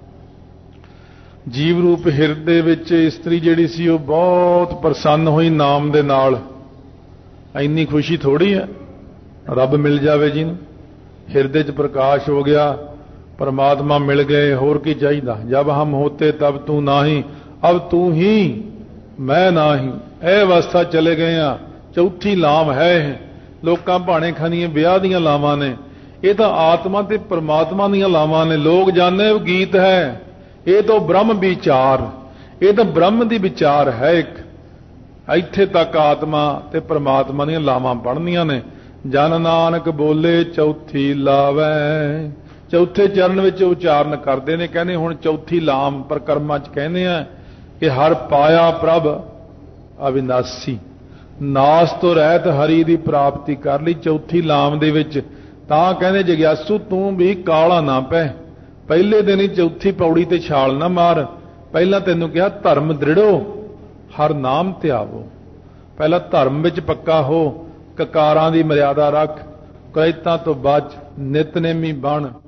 ਜੀਵ ਰੂਪ ਹਿਰਦੇ ਵਿੱਚ ਇਸਤਰੀ ਜਿਹੜੀ ਸੀ ਉਹ ਬਹੁਤ ਪ੍ਰਸੰਨ ਹੋਈ ਨਾਮ ਦੇ ਨਾਲ। ਇੰਨੀ ਖੁਸ਼ੀ ਥੋੜੀ ਹੈ, ਰੱਬ ਮਿਲ ਜਾਵੇ ਜੀ ਨੂੰ, ਹਿਰਦੇ 'ਚ ਪ੍ਰਕਾਸ਼ ਹੋ ਗਿਆ, परमात्मा मिल गए, होर की चाहिए। जब हम होते तब तू नाही, अब तू ही मैं नाही, ਇਹ ਅਵਸਥਾ ਚਲੇ ਗਏ ਆ। ਚੌਥੀ ਲਾਮ ਹੈ ਇਹ। ਲੋਕਾਂ ਭਾਣੇ ਖਾਨੀਆਂ ਵਿਆਹ ਦੀਆਂ ਲਾਵਾਂ ਨੇ, ਇਹ ਤਾਂ ਆਤਮਾ ਤੇ ਪਰਮਾਤਮਾ ਦੀਆਂ ਲਾਵਾਂ ਨੇ। ਲੋਕ ਜਾਣੇ ਉਹ ਗੀਤ ਹੈ, ਇਹ ਤਾਂ ਬ੍ਰਹਮ ਵਿਚਾਰ, ਇਹ ਤਾਂ ਬ੍ਰਹਮ ਦੀ ਵਿਚਾਰ ਹੈ ਇੱਕ। ਇੱਥੇ ਤੱਕ ਆਤਮਾ ਤੇ ਪਰਮਾਤਮਾ ਦੀਆਂ ਲਾਵਾਂ ਪੜ੍ਹਨੀਆਂ ਨੇ। ਜਨ ਨਾਨਕ ਬੋਲੇ ਚੌਥੀ ਲਾਵੈ, ਚੌਥੇ ਚਰਨ ਵਿੱਚ ਉਚਾਰਨ ਕਰਦੇ ਨੇ। ਕਹਿੰਦੇ ਹੁਣ ਚੌਥੀ ਲਾਮ ਪ੍ਰਕਰਮਾਂ 'ਚ ਕਹਿੰਦੇ ਆ ਕਿ ਹਰ ਪਾਇਆ ਪ੍ਰਭ ਅਵਿਨਾਸੀ, ਨਾਸ ਤੋਂ ਰਹਿਤ ਹਰੀ ਦੀ ਪ੍ਰਾਪਤੀ ਕਰ ਲਈ ਚੌਥੀ ਲਾਮ ਦੇ ਵਿੱਚ। ਤਾਂ ਕਹਿੰਦੇ ਜਗਿਆਸੂ ਤੂੰ ਵੀ ਕਾਲਾ ਨਾ ਪੈ, ਪਹਿਲੇ ਦਿਨ ਹੀ ਚੌਥੀ ਪੌੜੀ ਤੇ ਛਾਲ ਨਾ ਮਾਰ। ਪਹਿਲਾਂ ਤੈਨੂੰ ਕਿਹਾ ਧਰਮ ਦ੍ਰਿੜੋ ਹਰ ਨਾਮ ਧਿਆਵੋ, ਪਹਿਲਾਂ ਧਰਮ ਵਿੱਚ ਪੱਕਾ ਹੋ, ਕਕਾਰਾਂ ਦੀ ਮਰਿਆਦਾ ਰੱਖ, ਕਰੈਤਾਂ ਤੋਂ ਬਚ, ਨਿਤਨੇਮੀ ਬਣ।